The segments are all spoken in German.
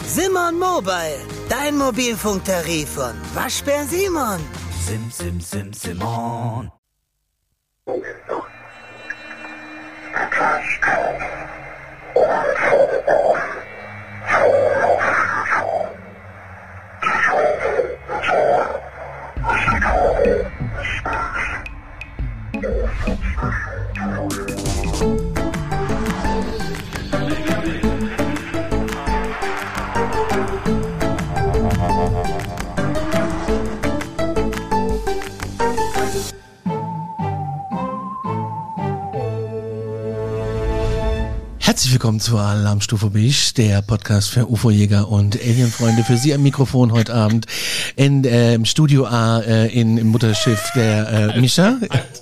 Simon Mobile, dein Mobilfunktarif von Waschbär Simon. Simon. Herzlich willkommen zur Alarmstufe Beige, der Podcast für UFO-Jäger und Alienfreunde. Für Sie am Mikrofon heute Abend im Studio A im Mutterschiff der Mischa.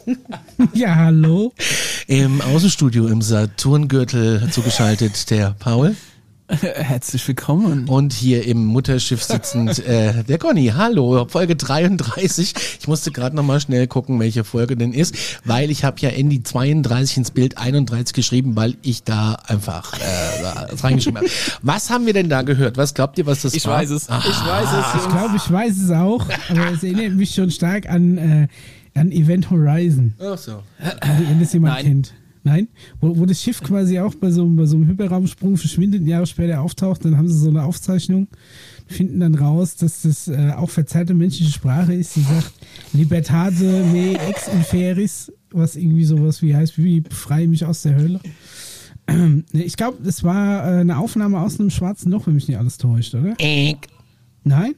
Ja, hallo. Im Außenstudio im Saturngürtel zugeschaltet der Paul. Herzlich willkommen. Und hier im Mutterschiff sitzend der Conny. Hallo, Folge 33. Ich musste gerade nochmal schnell gucken, welche Folge denn ist, weil ich habe ja in die 32 ins Bild 31 geschrieben, weil ich da einfach reingeschrieben habe. Was haben wir denn da gehört? Was glaubt ihr, was das war? Ich weiß es. Ich glaube, ich weiß es auch, aber es erinnert mich schon stark an Event Horizon. Ach so. Wenn das jemand kennt. Nein? Wo das Schiff quasi auch bei so einem Hyperraumsprung verschwindet, Jahre später auftaucht, dann haben sie so eine Aufzeichnung, finden dann raus, dass das auch verzerrte menschliche Sprache ist, die sagt Libertate me ex inferis, was irgendwie sowas wie heißt, wie befreie mich aus der Hölle. Ich glaube, das war eine Aufnahme aus einem schwarzen Loch, wenn mich nicht alles täuscht, oder? Nein?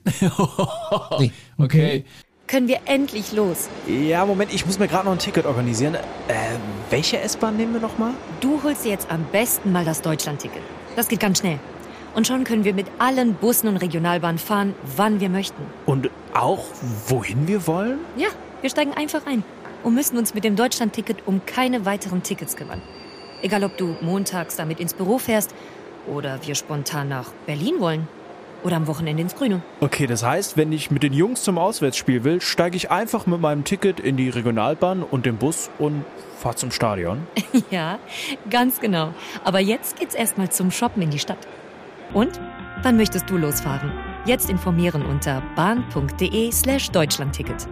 Nee. Okay. Können wir endlich los? Ja, Moment, ich muss mir gerade noch ein Ticket organisieren. Welche S-Bahn nehmen wir nochmal? Du holst dir jetzt am besten mal das Deutschland-Ticket. Das geht ganz schnell. Und schon können wir mit allen Bussen und Regionalbahnen fahren, wann wir möchten. Und auch, wohin wir wollen? Ja, wir steigen einfach ein und müssen uns mit dem Deutschland-Ticket um keine weiteren Tickets kümmern. Egal, ob du montags damit ins Büro fährst oder wir spontan nach Berlin wollen. Oder am Wochenende ins Grüne. Okay, das heißt, wenn ich mit den Jungs zum Auswärtsspiel will, steige ich einfach mit meinem Ticket in die Regionalbahn und den Bus und fahre zum Stadion. Ja, ganz genau. Aber jetzt geht's erstmal zum Shoppen in die Stadt. Und? Wann möchtest du losfahren? Jetzt informieren unter bahn.de/Deutschlandticket.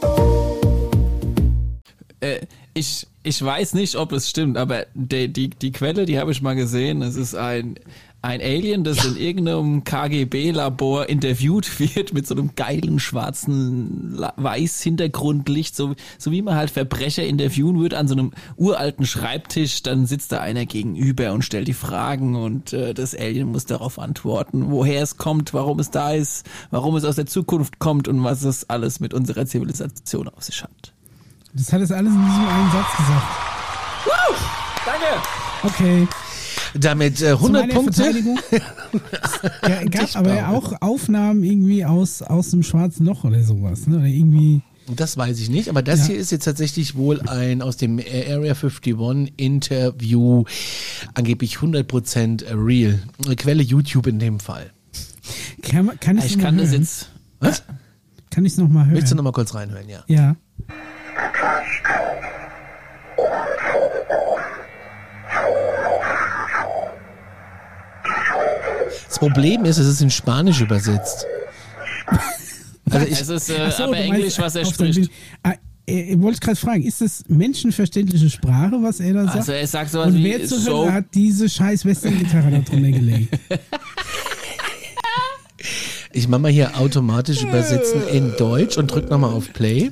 Ich weiß nicht, ob es stimmt, aber die Quelle, die habe ich mal gesehen. Es ist ein Alien, das in irgendeinem KGB-Labor interviewt wird mit so einem geilen schwarzen Weiß-Hintergrundlicht, so wie man halt Verbrecher interviewen würde an so einem uralten Schreibtisch. Dann sitzt da einer gegenüber und stellt die Fragen und das Alien muss darauf antworten, woher es kommt, warum es da ist, warum es aus der Zukunft kommt und was es alles mit unserer Zivilisation auf sich hat. Das hat es alles in diesem einen Satz gesagt. Woo! Danke! Okay. Damit 100 Punkte. Gab aber ja auch Aufnahmen irgendwie aus dem schwarzen Loch oder sowas. Ne? Oder irgendwie. Das weiß ich nicht, aber das hier ist jetzt tatsächlich wohl ein aus dem Area 51 Interview, angeblich 100% real. Quelle YouTube in dem Fall. Kann ich das jetzt. Was? Kann ich es nochmal hören? Willst du nochmal kurz reinhören, ja? Ja. Das Problem ist, es ist in Spanisch übersetzt. Also es ist aber Englisch, was er spricht. Ich wollte gerade fragen, ist das menschenverständliche Sprache, was er da sagt? Also er sagt sowas und wie wer zur Hölle hat diese scheiß Western-Gitarre da drunter gelegt? Ich mache mal hier automatisch übersetzen in Deutsch und drück nochmal auf Play.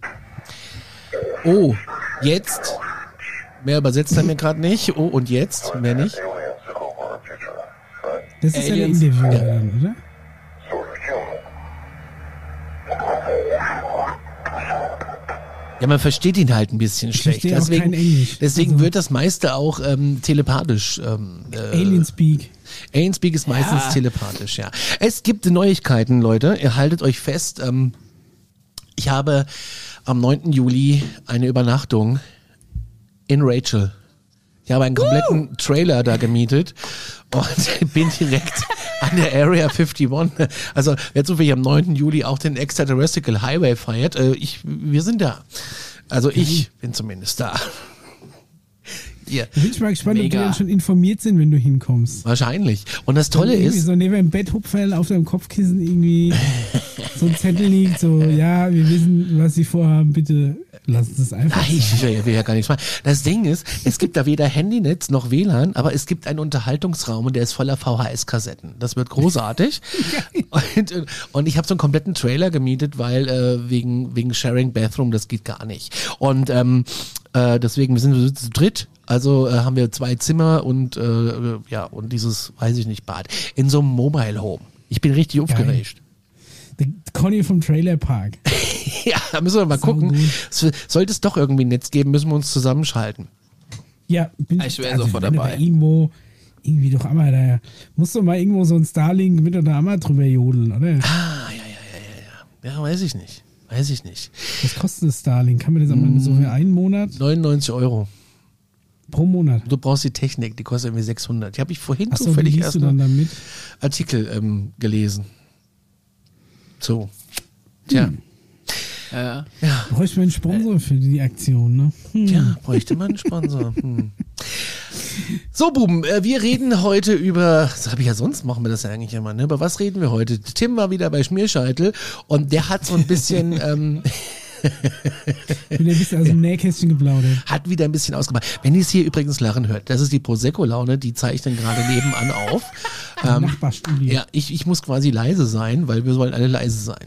Oh, jetzt. Mehr übersetzt er mir gerade nicht. Oh, und jetzt? Mehr nicht. Das ist Aliens. Ja ein Interview, oder? Ja, man versteht ihn halt ein bisschen schlecht. Deswegen wird das meiste auch telepathisch. Alienspeak. Alienspeak ist meistens telepathisch, ja. Es gibt Neuigkeiten, Leute. Ihr haltet euch fest. Ich habe am 9. Juli eine Übernachtung in Rachel. Ich habe einen kompletten Trailer da gemietet und bin direkt an der Area 51. Also wer zufällig am 9. Juli auch den Extraterrestrial Highway feiert, wir sind da. Also ich bin zumindest da. Ja. Da bin ich mal gespannt, ob die Mega. dann schon informiert sind, wenn du hinkommst. Wahrscheinlich. Und das Tolle Irgendwie ist, so neben dem Betthupferl auf deinem Kopfkissen irgendwie so ein Zettel liegt, so, ja, wir wissen, was sie vorhaben, bitte lassen Sie es einfach nein, sein. ich will ja gar nichts machen. Das Ding ist, es gibt da weder Handynetz noch WLAN, aber es gibt einen Unterhaltungsraum und der ist voller VHS-Kassetten. Das wird großartig. Und ich habe so einen kompletten Trailer gemietet, weil wegen Sharing Bathroom, das geht gar nicht. Und deswegen, wir sind zu dritt. Also haben wir 2 Zimmer und und dieses, weiß ich nicht, Bad. In so einem Mobile Home. Ich bin richtig aufgeregt. Der Conny vom Trailer Park. Ja, da müssen wir mal gucken. Saugut. Sollte es doch irgendwie ein Netz geben, müssen wir uns zusammenschalten. Ja, Ich wäre sofort wenn du dabei. da irgendwo, irgendwie doch einmal, da musst du mal irgendwo so ein Starlink mit oder einmal drüber jodeln, oder? Ja, weiß ich nicht. Was kostet das Starlink? Kann man das einmal so für einen Monat 99 Euro. pro Monat? Du brauchst die Technik, die kostet irgendwie 600. Die habe ich vorhin Achso, wie zufällig liest erst du dann einen damit? Artikel gelesen. So. Tja. Ja. Bräuchte man einen Sponsor für die Aktion, ne? Tja, bräuchte man einen Sponsor. So, Buben, wir reden heute über, das habe ich ja sonst, machen wir das ja eigentlich immer, ne? Über was reden wir heute? Tim war wieder bei Schmierscheitel und der hat so ein bisschen, Ich bin ein bisschen aus dem Nähkästchen geplaudert. hat wieder ein bisschen ausgemacht. Wenn ihr es hier übrigens lachen hört, das ist die Prosecco-Laune, die zeichnen gerade nebenan auf. Nachbarstudio. Ja, ich muss quasi leise sein, weil wir sollen alle leise sein.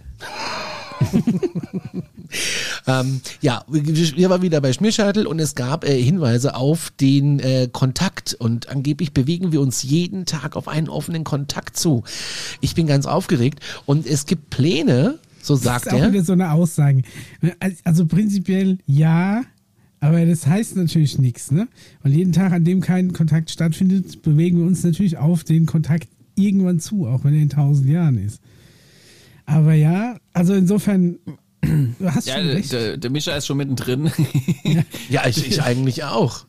Wir waren wieder bei Schmierscheitel und es gab Hinweise auf den Kontakt und angeblich bewegen wir uns jeden Tag auf einen offenen Kontakt zu. Ich bin ganz aufgeregt und es gibt Pläne, so sagt Das ist auch er. wieder so eine Aussage. Also prinzipiell ja, aber das heißt natürlich nichts, ne? Weil jeden Tag, an dem kein Kontakt stattfindet, bewegen wir uns natürlich auf den Kontakt irgendwann zu, auch wenn er in 1000 Jahren ist. Aber ja, also insofern, du hast schon recht. Der Mischa ist schon mittendrin. Ja, ich eigentlich auch.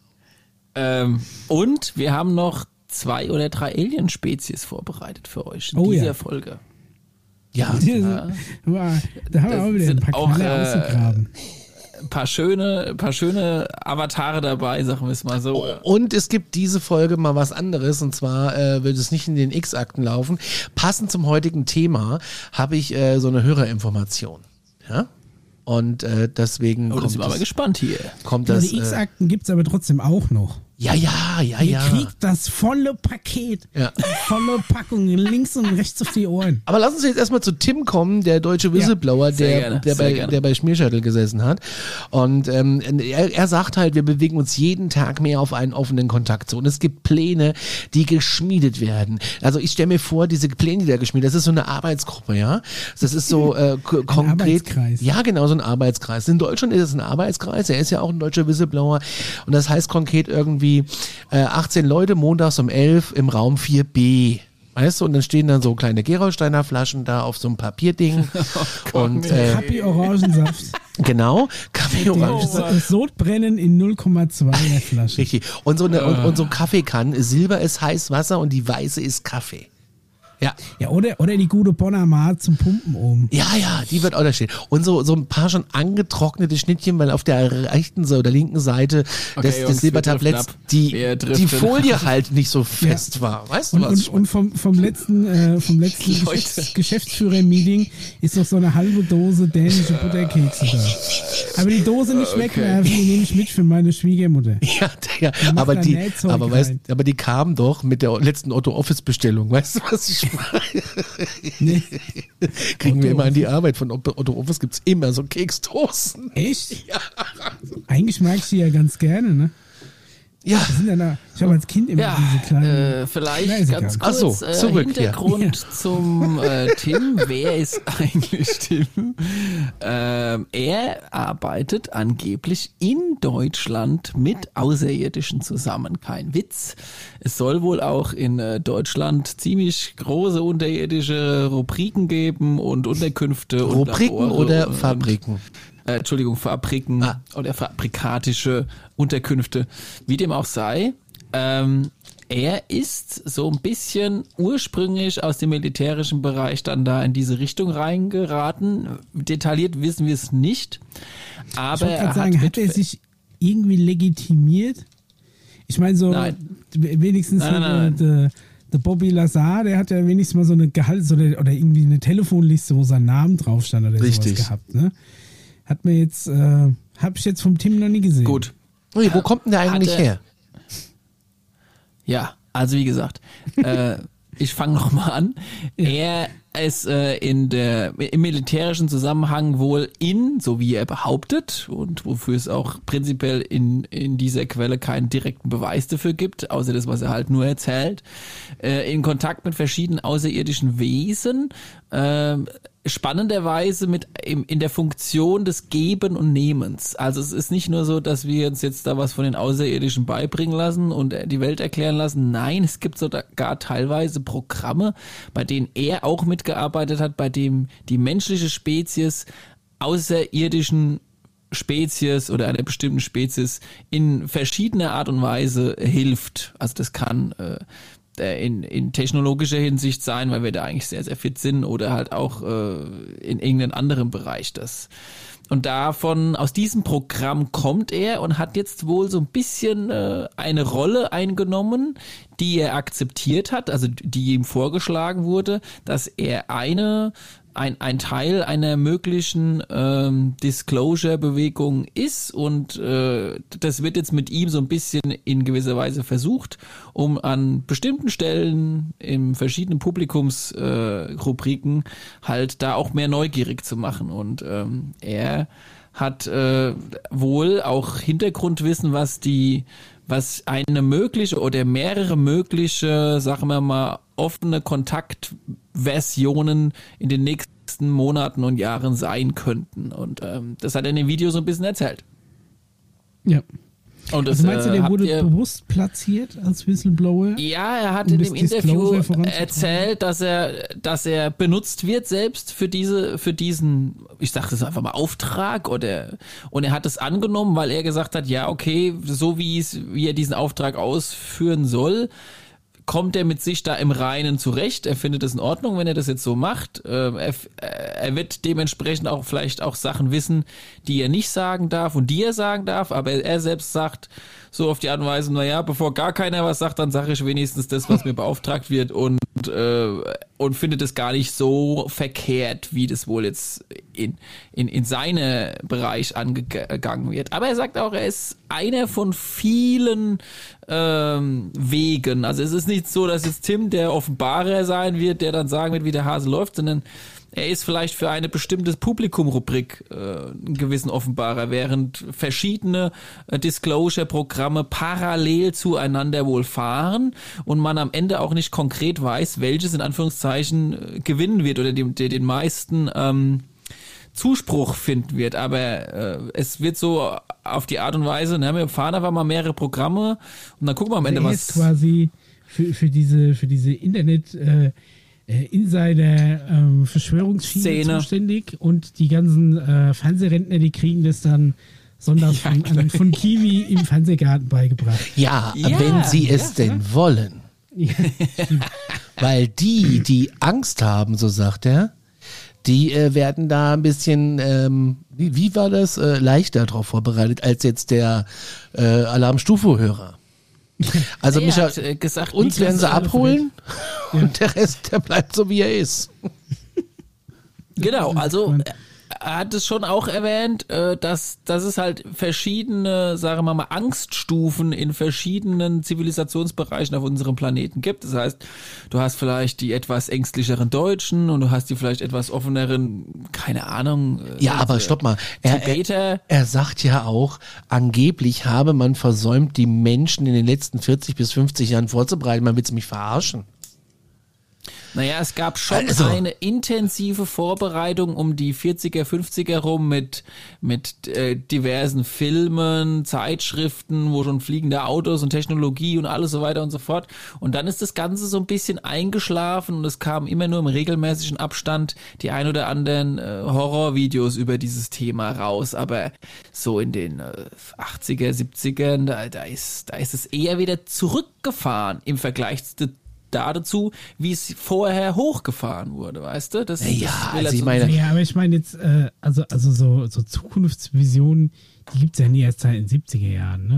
Und wir haben noch 2 oder 3 Alien-Spezies vorbereitet für euch in Oh ja. dieser Folge. Ja, Da haben wir auch wieder ein sind paar auch, Knaller ausgegraben. Ein paar schöne Avatare dabei, sagen wir es mal so. und es gibt diese Folge mal was anderes und zwar wird es nicht in den X-Akten laufen. Passend zum heutigen Thema habe ich so eine Hörerinformation. Ja? Und deswegen Oh, da sind wir aber gespannt hier. kommt Ja, das. die X-Akten gibt es aber trotzdem auch noch. Ja. Ihr kriegt das volle Paket, Ja. volle Packung, links und rechts auf die Ohren. Aber lass uns jetzt erstmal zu Tim kommen, der deutsche Whistleblower, sehr gerne. der bei Schmierscheitel gesessen hat. Und er sagt halt, wir bewegen uns jeden Tag mehr auf einen offenen Kontakt zu. Und es gibt Pläne, die geschmiedet werden. Also ich stelle mir vor, diese Pläne, die da geschmiedet, das ist so eine Arbeitsgruppe, ja. Das ist so konkret. Arbeitskreis. Ja, genau, so ein Arbeitskreis. In Deutschland ist es ein Arbeitskreis, er ist ja auch ein deutscher Whistleblower. Und das heißt konkret irgendwie 18 Leute montags um 11 im Raum 4b. Weißt du, und dann stehen dann so kleine Gerolsteiner Flaschen da auf so einem Papierding. Und Happy Orangensaft. genau, Kaffee Orangensaft. Das Sodbrennen in 0,2 der Flasche. Richtig. Und so eine und so Kaffeekannen. Silber ist heiß Wasser und die weiße ist Kaffee. Ja. Ja, oder die gute Bonner Mart zum Pumpen oben. Ja, die wird auch da stehen. Und so ein paar schon angetrocknete Schnittchen, weil auf der rechten oder linken Seite Okay, des Jungs, Silbertabletts wir die driften Folie halt nicht so fest war. Weißt du was? Und vom letzten Leute. Geschäftsführer-Meeting ist noch so eine halbe Dose dänische Butterkekse da. Aber die Dose nicht wegwerfen, die nehme ich mit für meine Schwiegermutter. Ja, macht aber da die, Nähzeug aber weißt, rein. aber die kamen doch mit der letzten Otto-Office-Bestellung. Weißt du, was ich meine? Nee. Kriegen wir immer an die Arbeit. Von Otto-Office gibt's immer so Keksdosen. Echt? Ja. Eigentlich mag ich die ja ganz gerne, ne? Ja. Die sind ich habe als Kind immer diese kleinen. Vielleicht Nein, ist ganz egal. kurz Ach so, zurück, Hintergrund zum Tim. Wer ist eigentlich Tim? Er arbeitet angeblich in Deutschland mit Außerirdischen zusammen. Kein Witz. Es soll wohl auch in Deutschland ziemlich große unterirdische Rubriken geben und Unterkünfte. Rubriken und Labore oder und, Fabriken? Fabriken oder fabrikatische Unterkünfte, wie dem auch sei. Er ist so ein bisschen ursprünglich aus dem militärischen Bereich dann da in diese Richtung reingeraten. Detailliert wissen wir es nicht. Ich Aber wollte gerade sagen, hat er sich irgendwie legitimiert? Ich meine so, wenigstens der Bobby Lazar, der hat ja wenigstens mal so eine oder irgendwie eine Telefonliste, wo sein Name drauf stand oder sowas gehabt. Ne? Hat mir jetzt, habe ich jetzt vom Tim noch nie gesehen. Gut. Ui, wo kommt denn der eigentlich her? Ja, also wie gesagt, ich fange nochmal an. Ja. Er ist im militärischen Zusammenhang wohl so wie er behauptet und wofür es auch prinzipiell in dieser Quelle keinen direkten Beweis dafür gibt, außer das, was er halt nur erzählt, in Kontakt mit verschiedenen außerirdischen Wesen, spannenderweise in der Funktion des Geben und Nehmens. Also es ist nicht nur so, dass wir uns jetzt da was von den Außerirdischen beibringen lassen und die Welt erklären lassen. Nein, es gibt sogar teilweise Programme, bei denen er auch mitgearbeitet hat, bei dem die menschliche Spezies außerirdischen Spezies oder einer bestimmten Spezies in verschiedener Art und Weise hilft. Also das kann in technologischer Hinsicht sein, weil wir da eigentlich sehr, sehr fit sind, oder halt auch in irgendeinem anderen Bereich das. Und aus diesem Programm kommt er und hat jetzt wohl so ein bisschen eine Rolle eingenommen, die er akzeptiert hat, also die ihm vorgeschlagen wurde, dass er ein Teil einer möglichen Disclosure-Bewegung ist, und das wird jetzt mit ihm so ein bisschen in gewisser Weise versucht, um an bestimmten Stellen in verschiedenen Publikumsrubriken halt da auch mehr neugierig zu machen, und er hat wohl auch Hintergrundwissen, was eine mögliche oder mehrere mögliche, sagen wir mal, offene Kontaktversionen in den nächsten Monaten und Jahren sein könnten. Und das hat er in dem Video so ein bisschen erzählt. Ja. Und das, also meinst du, der wurde bewusst platziert als Whistleblower? Ja, er hat in dem Interview erzählt, dass er benutzt wird selbst für diesen, ich sag das einfach mal, Auftrag, und er hat es angenommen, weil er gesagt hat, ja, okay, so wie er diesen Auftrag ausführen soll, kommt er mit sich da im Reinen zurecht. Er findet es in Ordnung, wenn er das jetzt so macht. Er wird dementsprechend auch vielleicht auch Sachen wissen, die er nicht sagen darf und die er sagen darf, aber er selbst sagt so auf die Art und Weise, naja, bevor gar keiner was sagt, dann sage ich wenigstens das, was mir beauftragt wird, und findet es gar nicht so verkehrt, wie das wohl jetzt in seinem Bereich angegangen wird. Aber er sagt auch, er ist einer von vielen Wegen. Also es ist nicht so, dass jetzt Tim der Offenbarer sein wird, der dann sagen wird, wie der Hase läuft, sondern er ist vielleicht für eine bestimmte Publikum-Rubrik einen gewissen Offenbarer, während verschiedene Disclosure-Programme parallel zueinander wohl fahren und man am Ende auch nicht konkret weiß, welches in Anführungszeichen gewinnen wird oder den meisten Zuspruch finden wird. Aber es wird so auf die Art und Weise, wir fahren einfach mal mehrere Programme und dann gucken wir am Ende, was... ist quasi für diese Internet... Insider Verschwörungsschiene zuständig, und die ganzen Fernsehrentner, die kriegen das dann sonntags von Kiwi im Fernsehgarten beigebracht. Ja, wenn sie es denn wollen. Ja. Weil die Angst haben, so sagt er, die werden da ein bisschen, wie war das, leichter darauf vorbereitet als jetzt der Alarmstufe-Hörer. Also Micha, gesagt, uns werden sie abholen und der Rest, der bleibt so, wie er ist. Genau, also er hat es schon auch erwähnt, dass es halt verschiedene, sagen wir mal, Angststufen in verschiedenen Zivilisationsbereichen auf unserem Planeten gibt. Das heißt, du hast vielleicht die etwas ängstlicheren Deutschen und du hast die vielleicht etwas offeneren, keine Ahnung. Ja, aber stopp mal. Er sagt ja auch, angeblich habe man versäumt, die Menschen in den letzten 40 bis 50 Jahren vorzubereiten. Man will mich verarschen. Naja, es gab schon eine intensive Vorbereitung um die 40er, 50er rum mit diversen Filmen, Zeitschriften, wo schon fliegende Autos und Technologie und alles so weiter und so fort. Und dann ist das Ganze so ein bisschen eingeschlafen und es kam immer nur im regelmäßigen Abstand die ein oder anderen Horrorvideos über dieses Thema raus. Aber so in den 80er, 70ern, da ist es eher wieder zurückgefahren im Vergleich dazu, wie es vorher hochgefahren wurde, weißt du? Aber ich meine jetzt, also so Zukunftsvisionen, die gibt es ja nie erst seit den 70er Jahren, ne?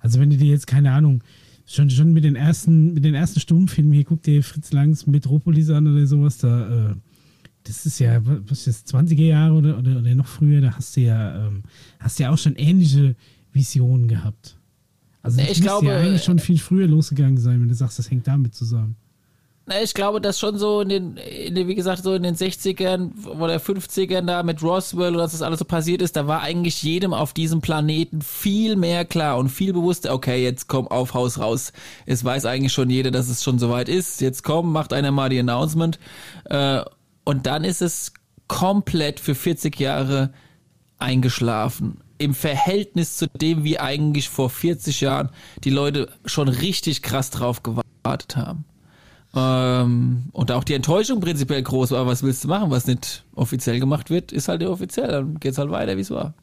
Also wenn du dir jetzt, keine Ahnung, schon mit den ersten Stummfilmen, hier guck dir Fritz Langs Metropolis an oder sowas, das ist ja, was ist das, 20er Jahre oder noch früher, da hast du ja auch schon ähnliche Visionen gehabt. Also das müsste ja eigentlich schon viel früher losgegangen sein, wenn du sagst, das hängt damit zusammen. Ich glaube, dass schon so wie gesagt, so in den 60ern oder 50ern da mit Roswell und dass das alles so passiert ist, da war eigentlich jedem auf diesem Planeten viel mehr klar und viel bewusster, okay, jetzt komm auf, Haus raus. Es weiß eigentlich schon jeder, dass es schon soweit ist. Jetzt komm, macht einer mal die Announcement. Und dann ist es komplett für 40 Jahre eingeschlafen. Im Verhältnis zu dem, wie eigentlich vor 40 Jahren die Leute schon richtig krass drauf gewartet haben. Und auch die Enttäuschung prinzipiell groß war, was willst du machen, was nicht offiziell gemacht wird, ist halt nicht offiziell, dann geht's halt weiter, wie es war.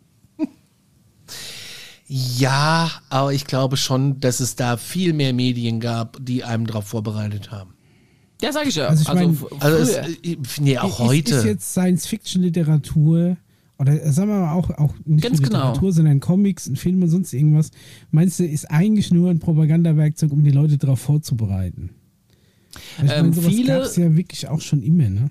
Ja, aber ich glaube schon, dass es da viel mehr Medien gab, die einem darauf vorbereitet haben. Ja, sag ich ja. Also auch heute. Ist jetzt Science-Fiction-Literatur oder sagen wir mal auch nicht ganz nur Literatur, sondern Comics, Filme und sonst irgendwas, meinst du, ist eigentlich nur ein Propagandawerkzeug, um die Leute darauf vorzubereiten? Ich meine, sowas gab es ja wirklich auch schon immer, ne?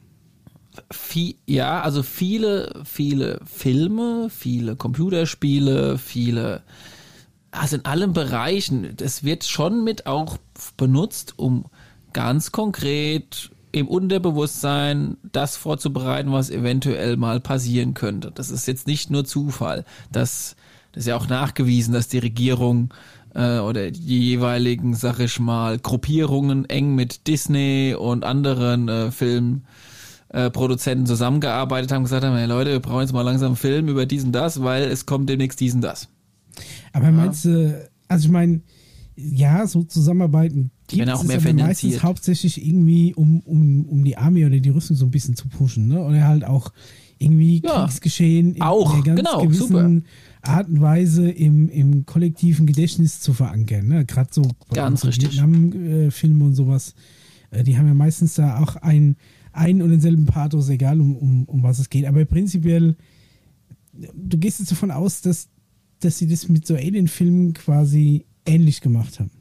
Also viele Filme, viele Computerspiele, also in allen Bereichen, das wird schon mit auch benutzt, um ganz konkret im Unterbewusstsein das vorzubereiten, was eventuell mal passieren könnte. Das ist jetzt nicht nur Zufall. Das ist ja auch nachgewiesen, dass die Regierung oder die jeweiligen, sag ich mal, Gruppierungen eng mit Disney und anderen Filmproduzenten zusammengearbeitet haben, gesagt haben, hey Leute, wir brauchen jetzt mal langsam einen Film über dies und das, weil es kommt demnächst dies und das. Aber meinst du, also ich meine, ja, so Zusammenarbeiten gibt es, aber meistens hauptsächlich irgendwie, um die Armee oder die Rüstung so ein bisschen zu pushen, ne? Oder halt auch irgendwie Kriegsgeschehen in einer ganz gewissen Art und Weise im kollektiven Gedächtnis zu verankern. Ne? Gerade so ganz richtig. Vietnam-Filme und sowas, die haben ja meistens da auch einen und denselben Pathos, egal um was es geht. Aber prinzipiell, du gehst jetzt davon aus, dass sie das mit so Alien-Filmen quasi ähnlich gemacht haben.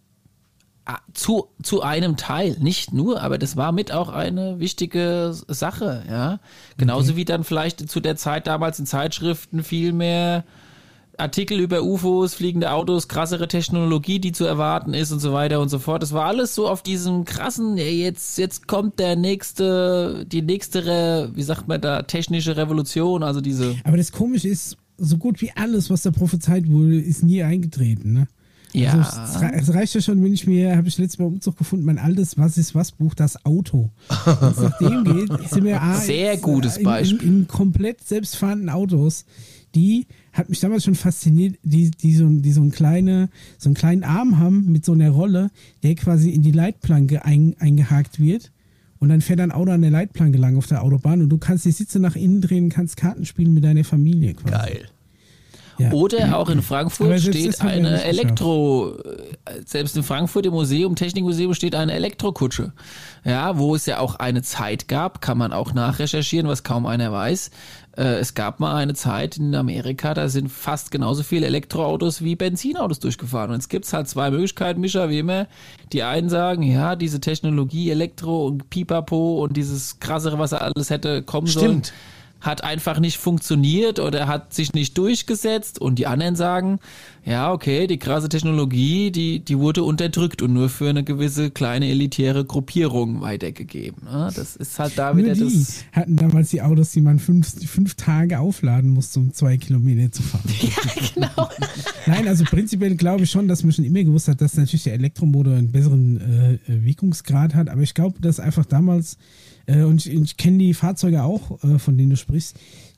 Zu einem Teil, nicht nur, aber das war mit auch eine wichtige Sache, ja. Genauso wie dann vielleicht zu der Zeit damals in Zeitschriften viel mehr Artikel über UFOs, fliegende Autos, krassere Technologie, die zu erwarten ist und so weiter und so fort. Das war alles so auf diesem krassen, jetzt kommt die nächste, wie sagt man da, technische Revolution, also diese. Aber das Komische ist, so gut wie alles, was da prophezeit wurde, ist nie eingetreten, ne? Ja. Also es reicht ja schon, wenn habe ich letztes Mal im Umzug gefunden, mein altes Was ist was Buch, das Auto. Wenn es nach dem geht, sind wir sehr gutes Beispiel. In komplett selbstfahrenden Autos. Die hat mich damals schon fasziniert, die so einen kleinen Arm haben mit so einer Rolle, der quasi in die Leitplanke eingehakt wird. Und dann fährt ein Auto an der Leitplanke lang auf der Autobahn und du kannst die Sitze nach innen drehen, kannst Karten spielen mit deiner Familie quasi. Geil. Ja. Oder auch in Frankfurt steht eine selbst in Frankfurt im Museum, Technikmuseum steht eine Elektrokutsche. Ja, wo es ja auch eine Zeit gab, kann man auch nachrecherchieren, was kaum einer weiß. Es gab mal eine Zeit in Amerika, da sind fast genauso viele Elektroautos wie Benzinautos durchgefahren. Und jetzt gibt's halt zwei Möglichkeiten, Mischa, wie immer. Die einen sagen, ja, diese Technologie, Elektro und Pipapo und dieses krassere, was alles hätte kommen sollen, hat einfach nicht funktioniert oder hat sich nicht durchgesetzt, und die anderen sagen, ja, okay, die krasse Technologie, die wurde unterdrückt und nur für eine gewisse kleine elitäre Gruppierung weitergegeben. Das ist halt da wieder nur die hatten damals die Autos, die man fünf Tage aufladen musste, um 2 Kilometer zu fahren. Ja, genau. Nein, also prinzipiell glaube ich schon, dass man schon immer gewusst hat, dass natürlich der Elektromotor einen besseren Wirkungsgrad hat, aber ich glaube, dass einfach damals und ich kenne die Fahrzeuge auch, von denen du sprichst,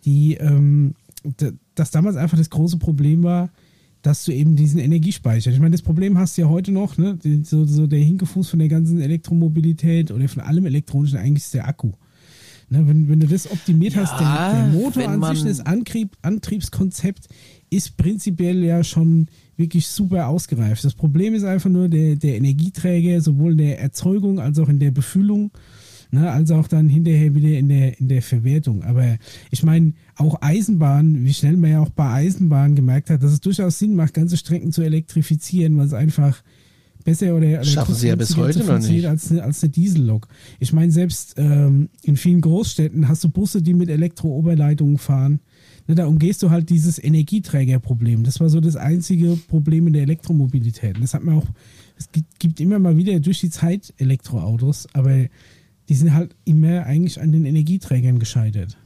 dass damals einfach das große Problem war, dass du eben diesen Energiespeicher. Ich meine, das Problem hast du ja heute noch, ne? So der Hinkefuß von der ganzen Elektromobilität oder von allem Elektronischen eigentlich ist der Akku. Ne? Wenn du das optimiert hast, der Motor an sich, das Antriebskonzept ist prinzipiell ja schon wirklich super ausgereift. Das Problem ist einfach nur der Energieträger, sowohl in der Erzeugung als auch in der Befüllung. Ne, also auch dann hinterher wieder in der Verwertung. Aber ich meine, auch Eisenbahn, wie schnell man ja auch bei Eisenbahn gemerkt hat, dass es durchaus Sinn macht, ganze Strecken zu elektrifizieren, weil es einfach besser oder schaffen sie ja bis heute noch nicht als eine Diesellok. Ich meine, selbst in vielen Großstädten hast du Busse, die mit Elektrooberleitungen fahren. Ne, da umgehst du halt dieses Energieträgerproblem. Das war so das einzige Problem in der Elektromobilität. Und das hat man auch, es gibt immer mal wieder durch die Zeit Elektroautos, aber die sind halt immer eigentlich an den Energieträgern gescheitert.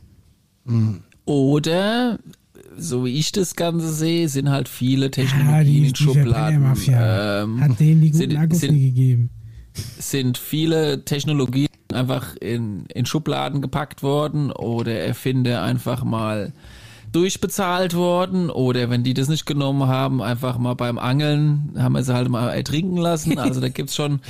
Oder, so wie ich das Ganze sehe, sind halt viele Technologien in Schubladen. Hat denen die guten Akkus nie gegeben. Sind viele Technologien einfach in Schubladen gepackt worden oder Erfinder einfach mal durchbezahlt worden, oder wenn die das nicht genommen haben, einfach mal beim Angeln haben wir sie halt mal ertrinken lassen. Also da gibt's schon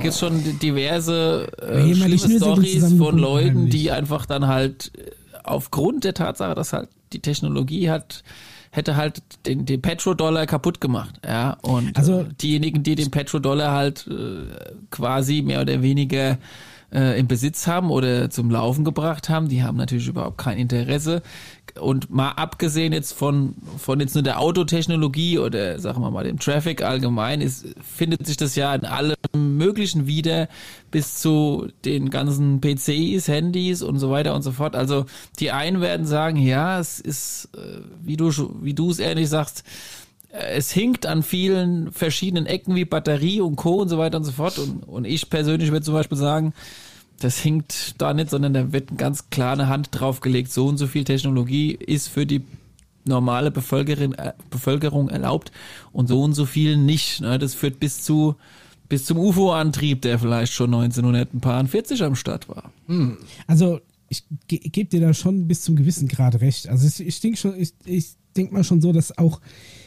diverse schlimme Storys von Leuten, die einfach dann halt aufgrund der Tatsache, dass halt die Technologie hätte halt den Petrodollar kaputt gemacht, ja, und also diejenigen, die den Petrodollar halt quasi mehr oder weniger im Besitz haben oder zum Laufen gebracht haben, die haben natürlich überhaupt kein Interesse. Und mal abgesehen jetzt von jetzt nur der Autotechnologie oder sagen wir mal dem Traffic allgemein, findet sich das ja in allem Möglichen wieder, bis zu den ganzen PCs, Handys und so weiter und so fort. Also die einen werden sagen, ja, es ist, wie du es ehrlich sagst, es hinkt an vielen verschiedenen Ecken wie Batterie und Co. und so weiter und so fort. Und ich persönlich würde zum Beispiel sagen, das hinkt da nicht, sondern da wird ganz klar eine Hand draufgelegt. So und so viel Technologie ist für die normale Bevölkerung erlaubt und so viel nicht. Das führt bis zum UFO-Antrieb, der vielleicht schon 1940 am Start war. Also ich gebe dir da schon bis zum gewissen Grad recht. Also ich denke mal schon so, dass auch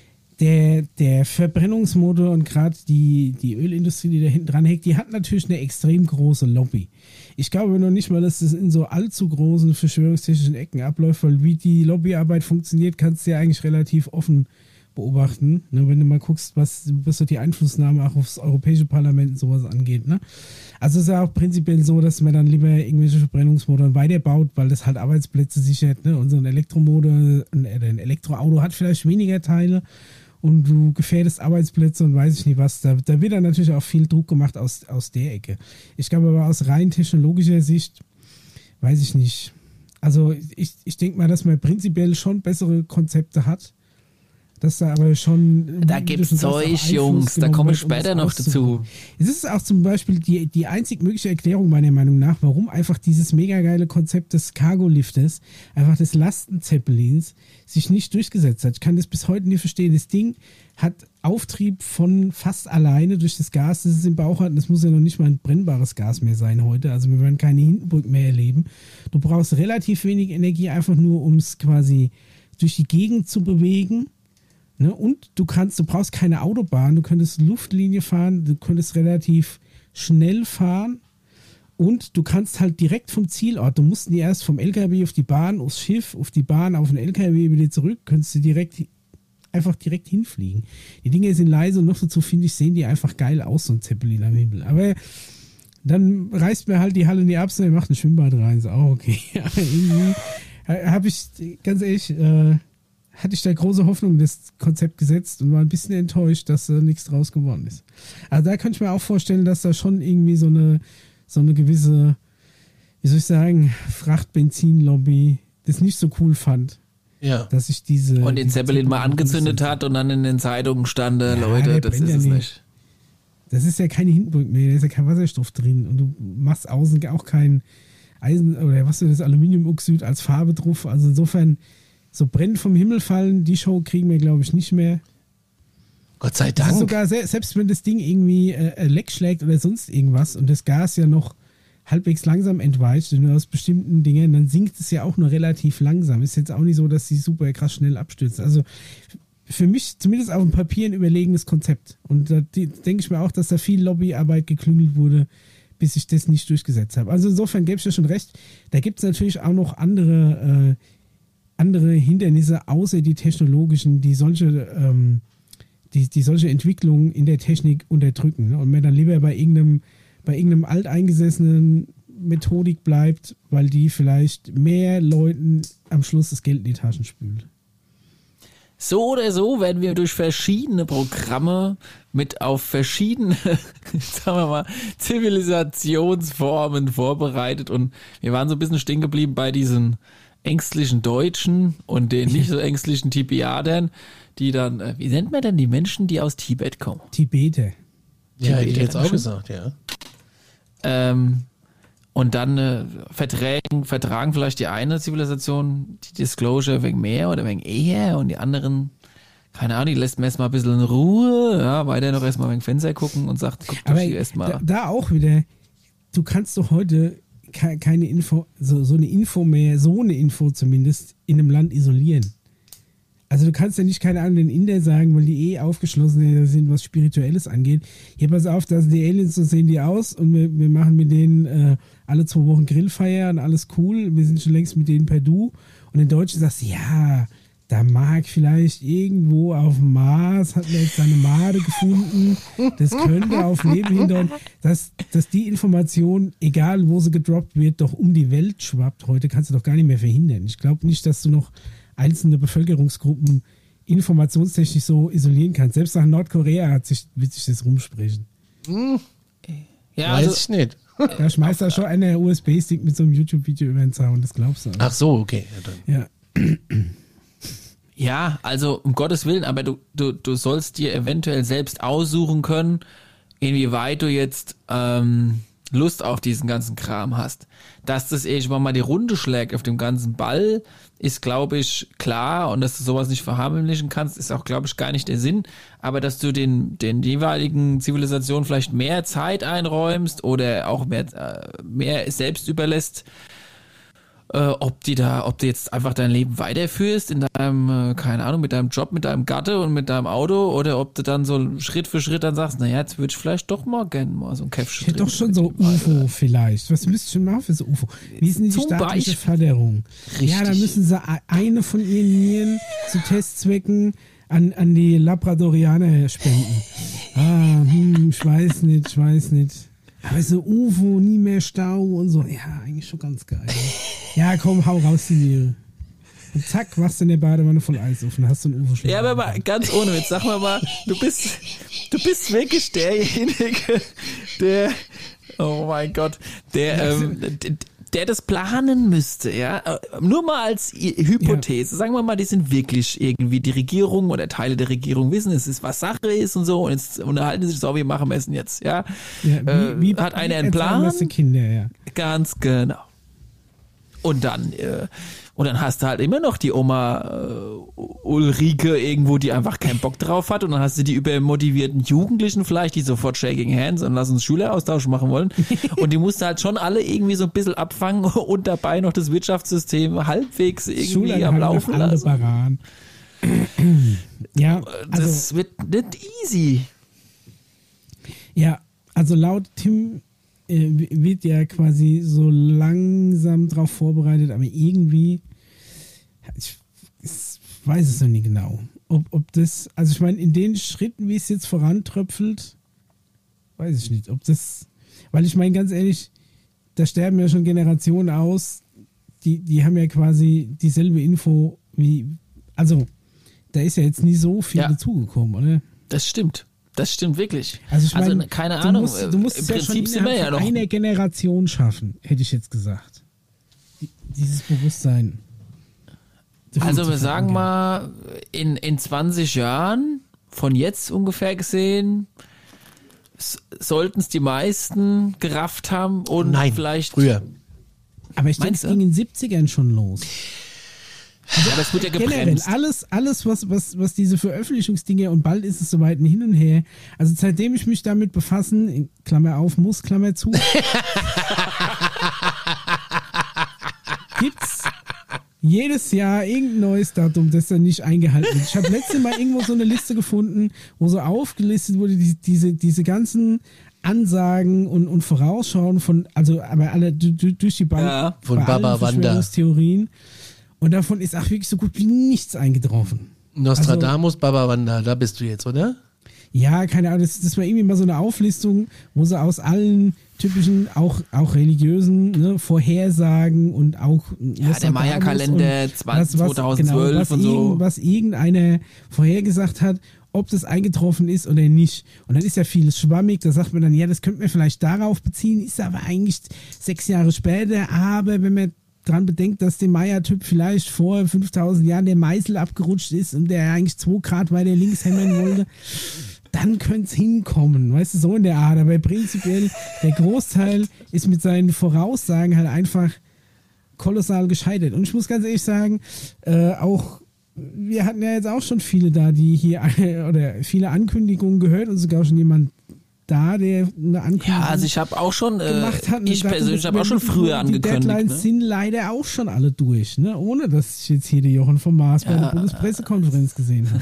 der Verbrennungsmotor und gerade die Ölindustrie, die da hinten dran hängt, die hat natürlich eine extrem große Lobby. Ich glaube noch nicht mal, dass das in so allzu großen verschwörungstechnischen Ecken abläuft, weil wie die Lobbyarbeit funktioniert, kannst du ja eigentlich relativ offen beobachten. Ne, wenn du mal guckst, was so die Einflussnahme auch aufs Europäische Parlament und sowas angeht. Ne? Also es ist ja auch prinzipiell so, dass man dann lieber irgendwelche Verbrennungsmotoren weiterbaut, weil das halt Arbeitsplätze sichert. Ne? Und so ein ein Elektroauto hat vielleicht weniger Teile und du gefährdest Arbeitsplätze und weiß ich nicht was. Da wird dann natürlich auch viel Druck gemacht aus der Ecke. Ich glaube aber aus rein technologischer Sicht, weiß ich nicht. Also ich denke mal, dass man prinzipiell schon bessere Konzepte hat. Dass da aber schon... Da gibt's Zeug, Jungs, da komme ich später noch dazu. Es ist auch zum Beispiel die einzig mögliche Erklärung meiner Meinung nach, warum einfach dieses mega geile Konzept des Cargo-Liftes, einfach des Lastenzeppelins, sich nicht durchgesetzt hat. Ich kann das bis heute nicht verstehen. Das Ding hat Auftrieb von fast alleine durch das Gas, das es im Bauch hat. Und das muss ja noch nicht mal ein brennbares Gas mehr sein heute. Also wir werden keine Hindenburg mehr erleben. Du brauchst relativ wenig Energie, einfach nur, um es quasi durch die Gegend zu bewegen. Ne? Und du brauchst keine Autobahn, du könntest Luftlinie fahren, du könntest relativ schnell fahren und du kannst halt direkt vom Zielort, du musst nie erst vom LKW auf die Bahn, aufs Schiff, auf die Bahn, auf den LKW wieder zurück, könntest du einfach direkt hinfliegen. Die Dinge sind leise und noch dazu, finde ich, sehen die einfach geil aus, so ein Zeppelin am Himmel. Aber dann reißt mir halt die Halle nie ab, sondern macht ein Schwimmbad rein, ist auch okay. Aber irgendwie habe ich, ganz ehrlich, hatte ich da große Hoffnung in das Konzept gesetzt und war ein bisschen enttäuscht, dass da nichts draus geworden ist. Also da könnte ich mir auch vorstellen, dass da schon irgendwie so eine gewisse, wie soll ich sagen, Frachtbenzin-Lobby das nicht so cool fand. Ja. Dass ich diese... Und den Zeppelin mal angezündet hat und dann in den Zeitungen stand, Leute, das ist es nicht. Das ist ja keine Hindenburg mehr, da ist ja kein Wasserstoff drin und du machst außen auch kein Eisen oder was das Aluminiumoxid als Farbe drauf. Also insofern... So brennend vom Himmel fallen, die Show kriegen wir, glaube ich, nicht mehr. Gott sei Dank. Also sogar, selbst wenn das Ding irgendwie Leck schlägt oder sonst irgendwas und das Gas ja noch halbwegs langsam entweicht, nur aus bestimmten Dingen, dann sinkt es ja auch nur relativ langsam. Ist jetzt auch nicht so, dass sie super krass schnell abstürzt. Also für mich zumindest auf dem Papier ein überlegenes Konzept. Und da denke ich mir auch, dass da viel Lobbyarbeit geklüngelt wurde, bis ich das nicht durchgesetzt habe. Also insofern gebe ich dir schon recht. Da gibt es natürlich auch noch andere Hindernisse, außer die technologischen, die solche Entwicklungen in der Technik unterdrücken. Und mir dann lieber bei irgendeinem alteingesessenen Methodik bleibt, weil die vielleicht mehr Leuten am Schluss das Geld in die Taschen spült. So oder so werden wir durch verschiedene Programme mit auf verschiedene, sagen wir mal, Zivilisationsformen vorbereitet und wir waren so ein bisschen stehen geblieben bei diesen ängstlichen Deutschen und den nicht so ängstlichen Tibetanern, die dann, wie nennt man denn die Menschen, die aus Tibet kommen? Tibeter. Ja, hätte ich jetzt auch gesagt, ja. Und dann vertragen vielleicht die eine Zivilisation die Disclosure wegen mehr oder wegen eher und die anderen, keine Ahnung, die lässt man erstmal ein bisschen in Ruhe, ja, weiter noch erstmal wegen Fenster gucken und sagt, guck doch hier erstmal. Da auch wieder, du kannst doch heute keine Info, so eine Info mehr, so eine Info zumindest, in einem Land isolieren. Also du kannst ja nicht, keine Ahnung, den Inder sagen, weil die aufgeschlossen sind, was Spirituelles angeht. Hier, pass auf, da sind die Aliens, so sehen die aus und wir machen mit denen alle 2 Wochen Grillfeier und alles cool. Wir sind schon längst mit denen per Du. Und in Deutschland sagst du, ja, da mag vielleicht irgendwo auf dem Mars, hat man jetzt seine Made gefunden, das könnte auf Leben hindeuten, dass die Information, egal wo sie gedroppt wird, doch um die Welt schwappt. Heute kannst du doch gar nicht mehr verhindern. Ich glaube nicht, dass du noch einzelne Bevölkerungsgruppen informationstechnisch so isolieren kannst. Selbst nach Nordkorea wird sich das rumsprechen. Ja, weiß ich nicht. Da schmeißt da schon einer USB-Stick mit so einem YouTube-Video über den Zaun, das glaubst du. Ach so, okay. Ja. Ja, also um Gottes Willen, aber du sollst dir eventuell selbst aussuchen können, inwieweit du jetzt Lust auf diesen ganzen Kram hast. Dass das irgendwann mal die Runde schlägt auf dem ganzen Ball, ist, glaube ich, klar, und dass du sowas nicht verharmlichen kannst, ist auch, glaube ich, gar nicht der Sinn. Aber dass du den jeweiligen Zivilisationen vielleicht mehr Zeit einräumst oder auch mehr selbst überlässt, ob du jetzt einfach dein Leben weiterführst in deinem, keine Ahnung, mit deinem Job, mit deinem Gatte und mit deinem Auto, oder ob du dann so Schritt für Schritt dann sagst, naja, jetzt würde ich vielleicht doch mal gerne mal so ein Käffchen trinken. Doch schon so UFO vielleicht. Was müsst ihr schon machen für so UFO? Wie ist denn die staatliche Förderung? Richtig. Ja, da müssen sie eine von ihren Nieren zu Testzwecken an die Labradorianer spenden. Ich weiß nicht. Aber so UFO, nie mehr Stau und so. Ja, eigentlich schon ganz geil. Ja, komm, hau raus die Niere. Und zack, machst du in der Badewanne voll Eis auf und hast so einen UFO-Schlag. Ja, aber mal ganz ohne Witz, sag mal, du bist wirklich derjenige, der, oh mein Gott, der das planen müsste, ja. Nur mal als Hypothese. Ja. Sagen wir mal, die sind wirklich irgendwie, die Regierung oder Teile der Regierung wissen, es ist, was Sache ist und so, und jetzt unterhalten sie sich so, wie machen wir es denn jetzt, ja. Wie hat einer einen Plan? Kinder, ja. Ganz genau. Und dann hast du halt immer noch die Oma Ulrike irgendwo, die einfach keinen Bock drauf hat, und dann hast du die übermotivierten Jugendlichen vielleicht, die sofort Shaking Hands und lass uns Schüleraustausch machen wollen, und die musst du halt schon alle irgendwie so ein bisschen abfangen und dabei noch das Wirtschaftssystem halbwegs irgendwie am Laufen lassen. Ja, also, das wird nicht easy. Ja, also laut Tim wird ja quasi so langsam drauf vorbereitet, aber irgendwie, ich weiß es noch nicht genau, ob das, also ich meine, in den Schritten, wie es jetzt vorantröpfelt, weiß ich nicht, ob das, weil ich meine, ganz ehrlich, da sterben ja schon Generationen aus, die haben ja quasi dieselbe Info wie, also da ist ja jetzt nie so viel dazugekommen, oder? Das stimmt wirklich. Also ich meine, keine Ahnung. Du musst im es ja Prinzip schon sind wir ja noch eine Generation schaffen, hätte ich jetzt gesagt. Dieses Bewusstsein. Also wir sagen mal, in 20 Jahren, von jetzt ungefähr gesehen, sollten es die meisten gerafft haben und vielleicht... früher. Aber ich denke, es ging in den 70ern schon los. Also, aber es wird ja gebremst. Generell, alles was diese Veröffentlichungsdinge, und bald ist es soweit hin und her. Also seitdem ich mich damit befassen, Klammer auf, muss, Klammer zu, gibt's jedes Jahr irgendein neues Datum, das dann nicht eingehalten wird. Ich habe letztes Mal irgendwo so eine Liste gefunden, wo so aufgelistet wurde, diese ganzen Ansagen und Vorausschauen von, also aber alle durch die Bank von Baba Wanda. Theorien. Und davon ist auch wirklich so gut wie nichts eingetroffen. Nostradamus, also, Baba Wanda, da bist du jetzt, oder? Ja, keine Ahnung, das war irgendwie mal so eine Auflistung, wo sie aus allen typischen, auch religiösen, ne, Vorhersagen und auch der Maya-Kalender 2012 und so. Was irgendeiner vorhergesagt hat, ob das eingetroffen ist oder nicht. Und dann ist ja vieles schwammig, da sagt man dann, ja, das könnte man vielleicht darauf beziehen, ist aber eigentlich 6 Jahre später, aber wenn man dran bedenkt, dass dem Maya-Typ vielleicht vor 5000 Jahren der Meißel abgerutscht ist und der eigentlich 2 Grad weiter links hämmern wollte, dann könnte es hinkommen, weißt du, so in der Art. Aber prinzipiell, der Großteil ist mit seinen Voraussagen halt einfach kolossal gescheitert. Und ich muss ganz ehrlich sagen, auch wir hatten ja jetzt auch schon viele da, die hier oder viele Ankündigungen gehört und sogar schon jemand da, der eine Ankündigung also ich habe auch schon gemacht hat. Ich persönlich habe auch schon früher angekündigt. Die Deadlines sind leider auch schon alle durch, ne? Ohne dass ich jetzt hier die Jochen vom Mars bei der Bundespressekonferenz gesehen habe.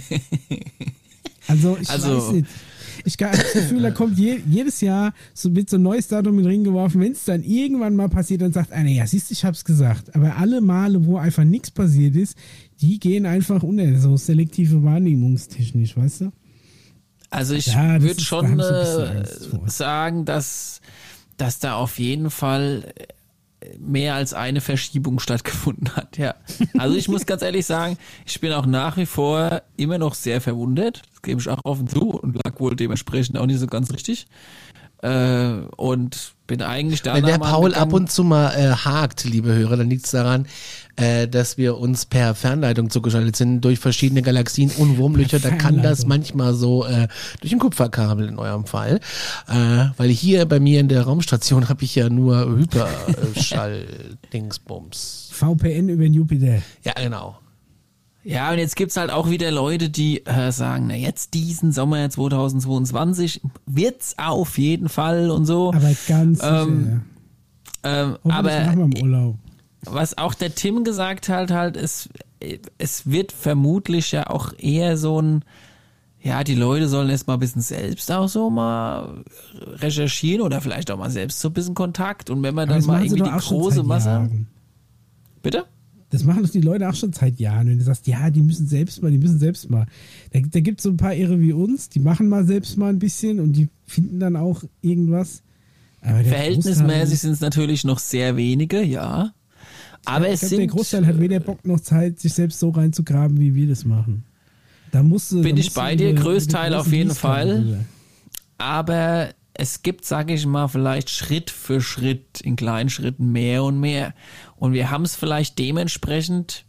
Also ich weiß nicht. Ich habe das Gefühl, da kommt jedes Jahr so mit so ein neues Datum mit reingeworfen. Wenn es dann irgendwann mal passiert, dann sagt einer, ja, siehst du, ich hab's gesagt. Aber alle Male, wo einfach nichts passiert ist, die gehen einfach unter, so selektive wahrnehmungstechnisch, weißt du? Also ich würde schon sagen, dass da auf jeden Fall mehr als eine Verschiebung stattgefunden hat, ja. Also ich muss ganz ehrlich sagen, ich bin auch nach wie vor immer noch sehr verwundert. Das gebe ich auch offen zu und lag wohl dementsprechend auch nicht so ganz richtig. Und bin eigentlich da. Wenn der Paul ab und zu mal hakt, liebe Hörer, dann liegt es daran, dass wir uns per Fernleitung zugeschaltet sind durch verschiedene Galaxien und Wurmlöcher. Da kann das manchmal so durch ein Kupferkabel in eurem Fall. Weil hier bei mir in der Raumstation habe ich ja nur Hyperschall-Dingsbums. VPN über den Jupiter. Ja, genau. Ja, und jetzt gibt's halt auch wieder Leute, die sagen, na jetzt diesen Sommer 2022 wird's auf jeden Fall und so. Aber ganz sicher, aber machen wir im Urlaub. Was auch der Tim gesagt hat, halt, es wird vermutlich ja auch eher so ein, ja, die Leute sollen erst mal ein bisschen selbst auch so mal recherchieren oder vielleicht auch mal selbst so ein bisschen Kontakt und wenn man dann mal irgendwie die große Masse. Bitte? Das machen doch die Leute auch schon seit Jahren. Wenn du sagst, ja, die müssen selbst mal. Da gibt es so ein paar Irre wie uns, die machen mal selbst mal ein bisschen und die finden dann auch irgendwas. Aber verhältnismäßig sind es natürlich noch sehr wenige, ja. Aber der Großteil hat weder Bock noch Zeit, sich selbst so reinzugraben, wie wir das machen. Bin ich bei dir, Größteil auf jeden Fall. Aber es gibt, sage ich mal, vielleicht Schritt für Schritt in kleinen Schritten mehr und mehr. Und wir haben es vielleicht dementsprechend,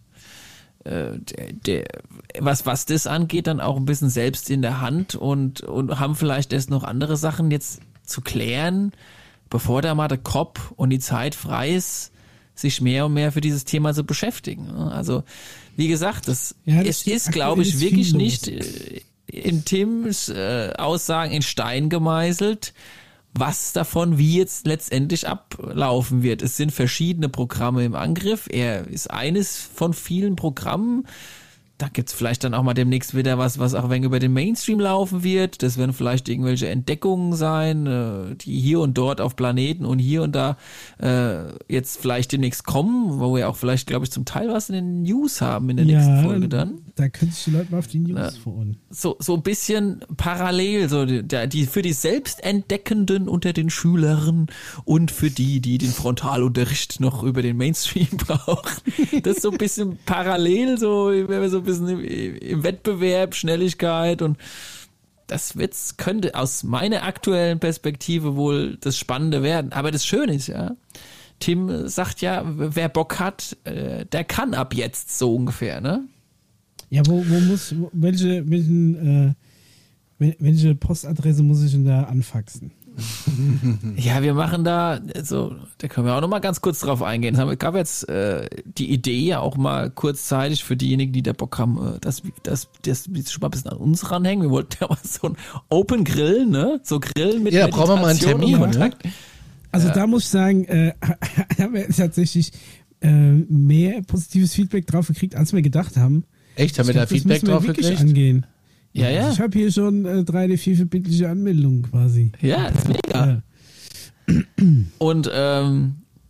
was das angeht, dann auch ein bisschen selbst in der Hand und haben vielleicht erst noch andere Sachen jetzt zu klären, bevor da mal der Kopf und die Zeit frei ist, sich mehr und mehr für dieses Thema zu beschäftigen. Also, wie gesagt, es ist, glaube ich, wirklich nicht in Tims Aussagen in Stein gemeißelt, was davon wie jetzt letztendlich ablaufen wird. Es sind verschiedene Programme im Angriff. Er ist eines von vielen Programmen. Da gibt's vielleicht dann auch mal demnächst wieder was auch ein wenig über den Mainstream laufen wird. Das werden vielleicht irgendwelche Entdeckungen sein, die hier und dort auf Planeten und hier und da jetzt vielleicht demnächst kommen, wo wir auch vielleicht, glaube ich, zum Teil was in den News haben in der nächsten Folge dann. Da können sich die Leute mal auf die News freuen. So ein bisschen parallel, so die für die Selbstentdeckenden unter den Schülern und für die den Frontalunterricht noch über den Mainstream brauchen. Das ist so ein bisschen parallel, so wenn wir so ein bisschen im Wettbewerb, Schnelligkeit und das könnte aus meiner aktuellen Perspektive wohl das Spannende werden. Aber das Schöne ist ja, Tim sagt ja, wer Bock hat, der kann ab jetzt so ungefähr, ne? Ja, welche Postadresse muss ich denn da anfaxen? Ja, wir machen da können wir auch noch mal ganz kurz drauf eingehen. Es gab jetzt die Idee ja auch mal kurzzeitig für diejenigen, die da Bock haben, dass schon mal ein bisschen an uns ranhängen. Wir wollten ja mal so ein Open Grill, ne? So Grillen mit Meditation. Ja, brauchen wir mal einen Termin, ne? Also da muss ich sagen, haben wir tatsächlich mehr positives Feedback drauf gekriegt, als wir gedacht haben. Echt? Haben wir da Feedback drauf gekriegt? Angehen. Ja. Also ich habe hier schon 3 oder 4 verbindliche Anmeldungen quasi. Ja, ist mega. Ja. Und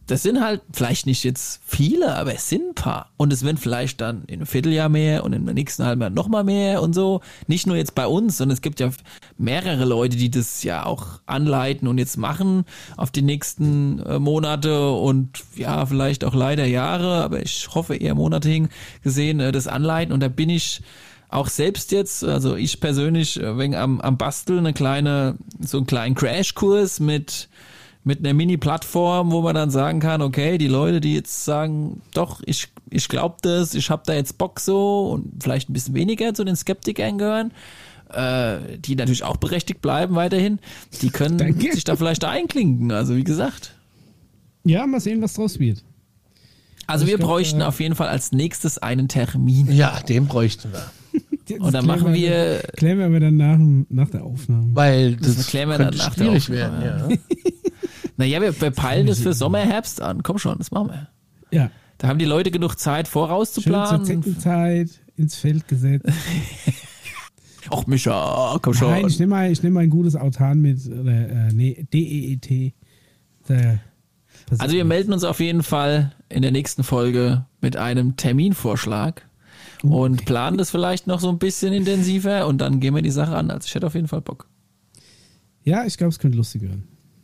das sind halt vielleicht nicht jetzt viele, aber es sind ein paar. Und es werden vielleicht dann in einem Vierteljahr mehr und im nächsten halben Jahr nochmal mehr und so. Nicht nur jetzt bei uns, sondern es gibt ja mehrere Leute, die das ja auch anleiten und jetzt machen auf die nächsten Monate und ja, vielleicht auch leider Jahre, aber ich hoffe eher Monate gesehen, das anleiten. Und da bin ich auch selbst jetzt, also ich persönlich, wegen am Basteln so einen kleinen Crashkurs mit einer Mini-Plattform, wo man dann sagen kann, okay, die Leute, die jetzt sagen, doch, ich glaube das, ich habe da jetzt Bock so und vielleicht ein bisschen weniger zu den Skeptikern gehören, die natürlich auch berechtigt bleiben weiterhin, die können sich da vielleicht einklinken, also wie gesagt. Ja, mal sehen, was draus wird. Also wir bräuchten auf jeden Fall als nächstes einen Termin. Ja, den bräuchten wir. Und dann machen wir... Klären wir aber dann nach der Aufnahme. Weil das klären wir dann nach der schwierig Aufnahme. werden, ja. Naja, wir peilen das für Sommer, Herbst an. Komm schon, das machen wir. Ja. Da haben die Leute genug Zeit, vorauszuplanen. Schön zur Zeckenzeit ins Feld gesetzt. Ach, Micha, komm schon. Nein, ich nehme mal ein gutes Autan mit. DEET. Also wir melden uns auf jeden Fall in der nächsten Folge mit einem Terminvorschlag. Und planen das vielleicht noch so ein bisschen intensiver und dann gehen wir die Sache an. Also ich hätte auf jeden Fall Bock. Ja, ich glaube, es könnte lustig werden.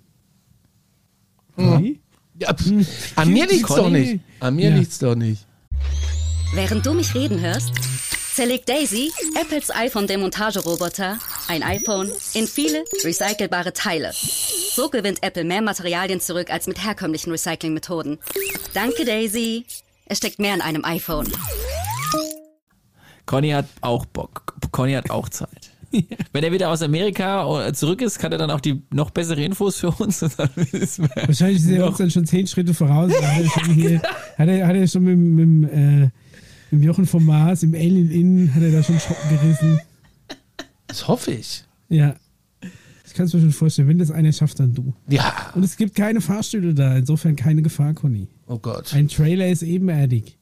Ja, an mir liegt's doch nicht. An mir liegt's doch nicht. Während du mich reden hörst, zerlegt Daisy, Apples iPhone-Demontageroboter, ein iPhone in viele recycelbare Teile. So gewinnt Apple mehr Materialien zurück als mit herkömmlichen Recyclingmethoden. Danke, Daisy. Es steckt mehr in einem iPhone. Conny hat auch Bock. Conny hat auch Zeit. Wenn er wieder aus Amerika zurück ist, kann er dann auch die noch bessere Infos für uns. Wahrscheinlich ist er uns dann schon 10 Schritte voraus. Hat er schon mit Jochen vom Mars, im Alien Inn, hat er da schon Schoppen gerissen. Das hoffe ich. Ja. Ich kann es mir schon vorstellen. Wenn das einer schafft, dann du. Ja. Und es gibt keine Fahrstühle da. Insofern keine Gefahr, Conny. Oh Gott. Ein Trailer ist ebenerdig.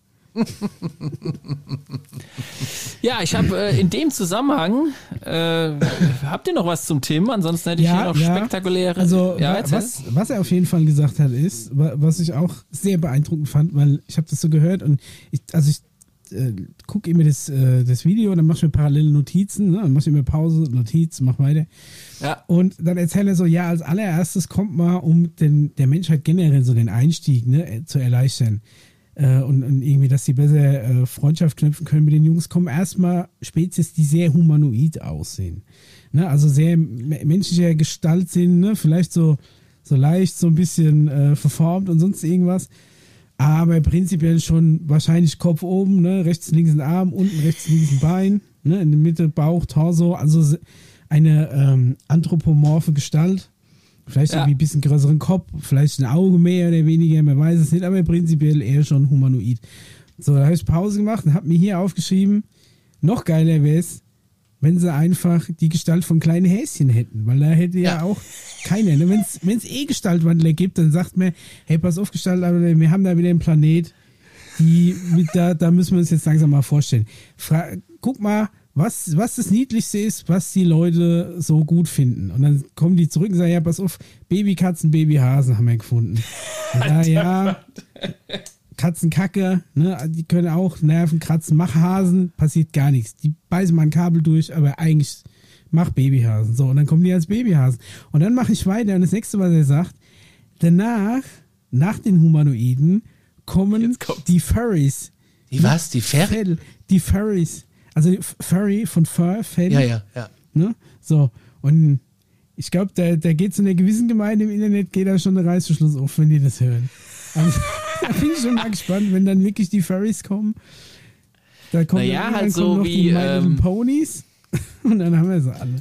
Ja, ich habe in dem Zusammenhang, habt ihr noch was zum Tim? Ansonsten hätte ich hier noch spektakuläre... Also, was er auf jeden Fall gesagt hat, ist, was ich auch sehr beeindruckend fand, weil ich habe das so gehört und ich gucke immer das Video und dann mache ich mir parallele Notizen, ne? Dann mache ich immer Pause, Notiz, mach weiter. Ja. Und dann erzählt er so, ja, als allererstes kommt mal, um der Menschheit generell so den Einstieg zu erleichtern, und irgendwie, dass sie besser Freundschaft knüpfen können mit den Jungs, kommen erstmal Spezies, die sehr humanoid aussehen. Ne? Also sehr menschlicher Gestalt sind, ne? Vielleicht so leicht, so ein bisschen verformt und sonst irgendwas. Aber prinzipiell schon wahrscheinlich Kopf oben, ne? Rechts, links ein Arm, unten rechts, links ein Bein, ne? In der Mitte Bauch, Torso, also eine anthropomorphe Gestalt. Vielleicht irgendwie ein bisschen größeren Kopf, vielleicht ein Auge mehr oder weniger, man weiß es nicht, aber prinzipiell eher schon humanoid. So, da habe ich Pause gemacht und habe mir hier aufgeschrieben, noch geiler wäre es, wenn sie einfach die Gestalt von kleinen Häschen hätten, weil da hätte ja auch keiner. Ne? Wenn es Gestaltwandler gibt, dann sagt man, hey, pass auf, Gestaltwandler, wir haben da wieder einen Planet, da müssen wir uns jetzt langsam mal vorstellen. Guck mal, was das Niedlichste ist, was die Leute so gut finden. Und dann kommen die zurück und sagen, ja, pass auf, Babykatzen, Babyhasen haben wir gefunden. Ja, Katzenkacke, ne, die können auch Nerven kratzen. Mach Hasen, passiert gar nichts. Die beißen mal ein Kabel durch, aber eigentlich mach Babyhasen. So, und dann kommen die als Babyhasen. Und dann mache ich weiter und das nächste, was er sagt, nach den Humanoiden kommen die Furries. Die was? Die Fell? Die Furries. Also Furry von Fur, Fell. Ja. Ne? So, und ich glaube, da geht es in einer gewissen Gemeinde im Internet, geht da schon der Reißverschluss auf, wenn die das hören. Also, da bin ich schon mal gespannt, wenn dann wirklich die Furries kommen. Da kommen halt so noch wie die My Little Ponies und dann haben wir sie alle.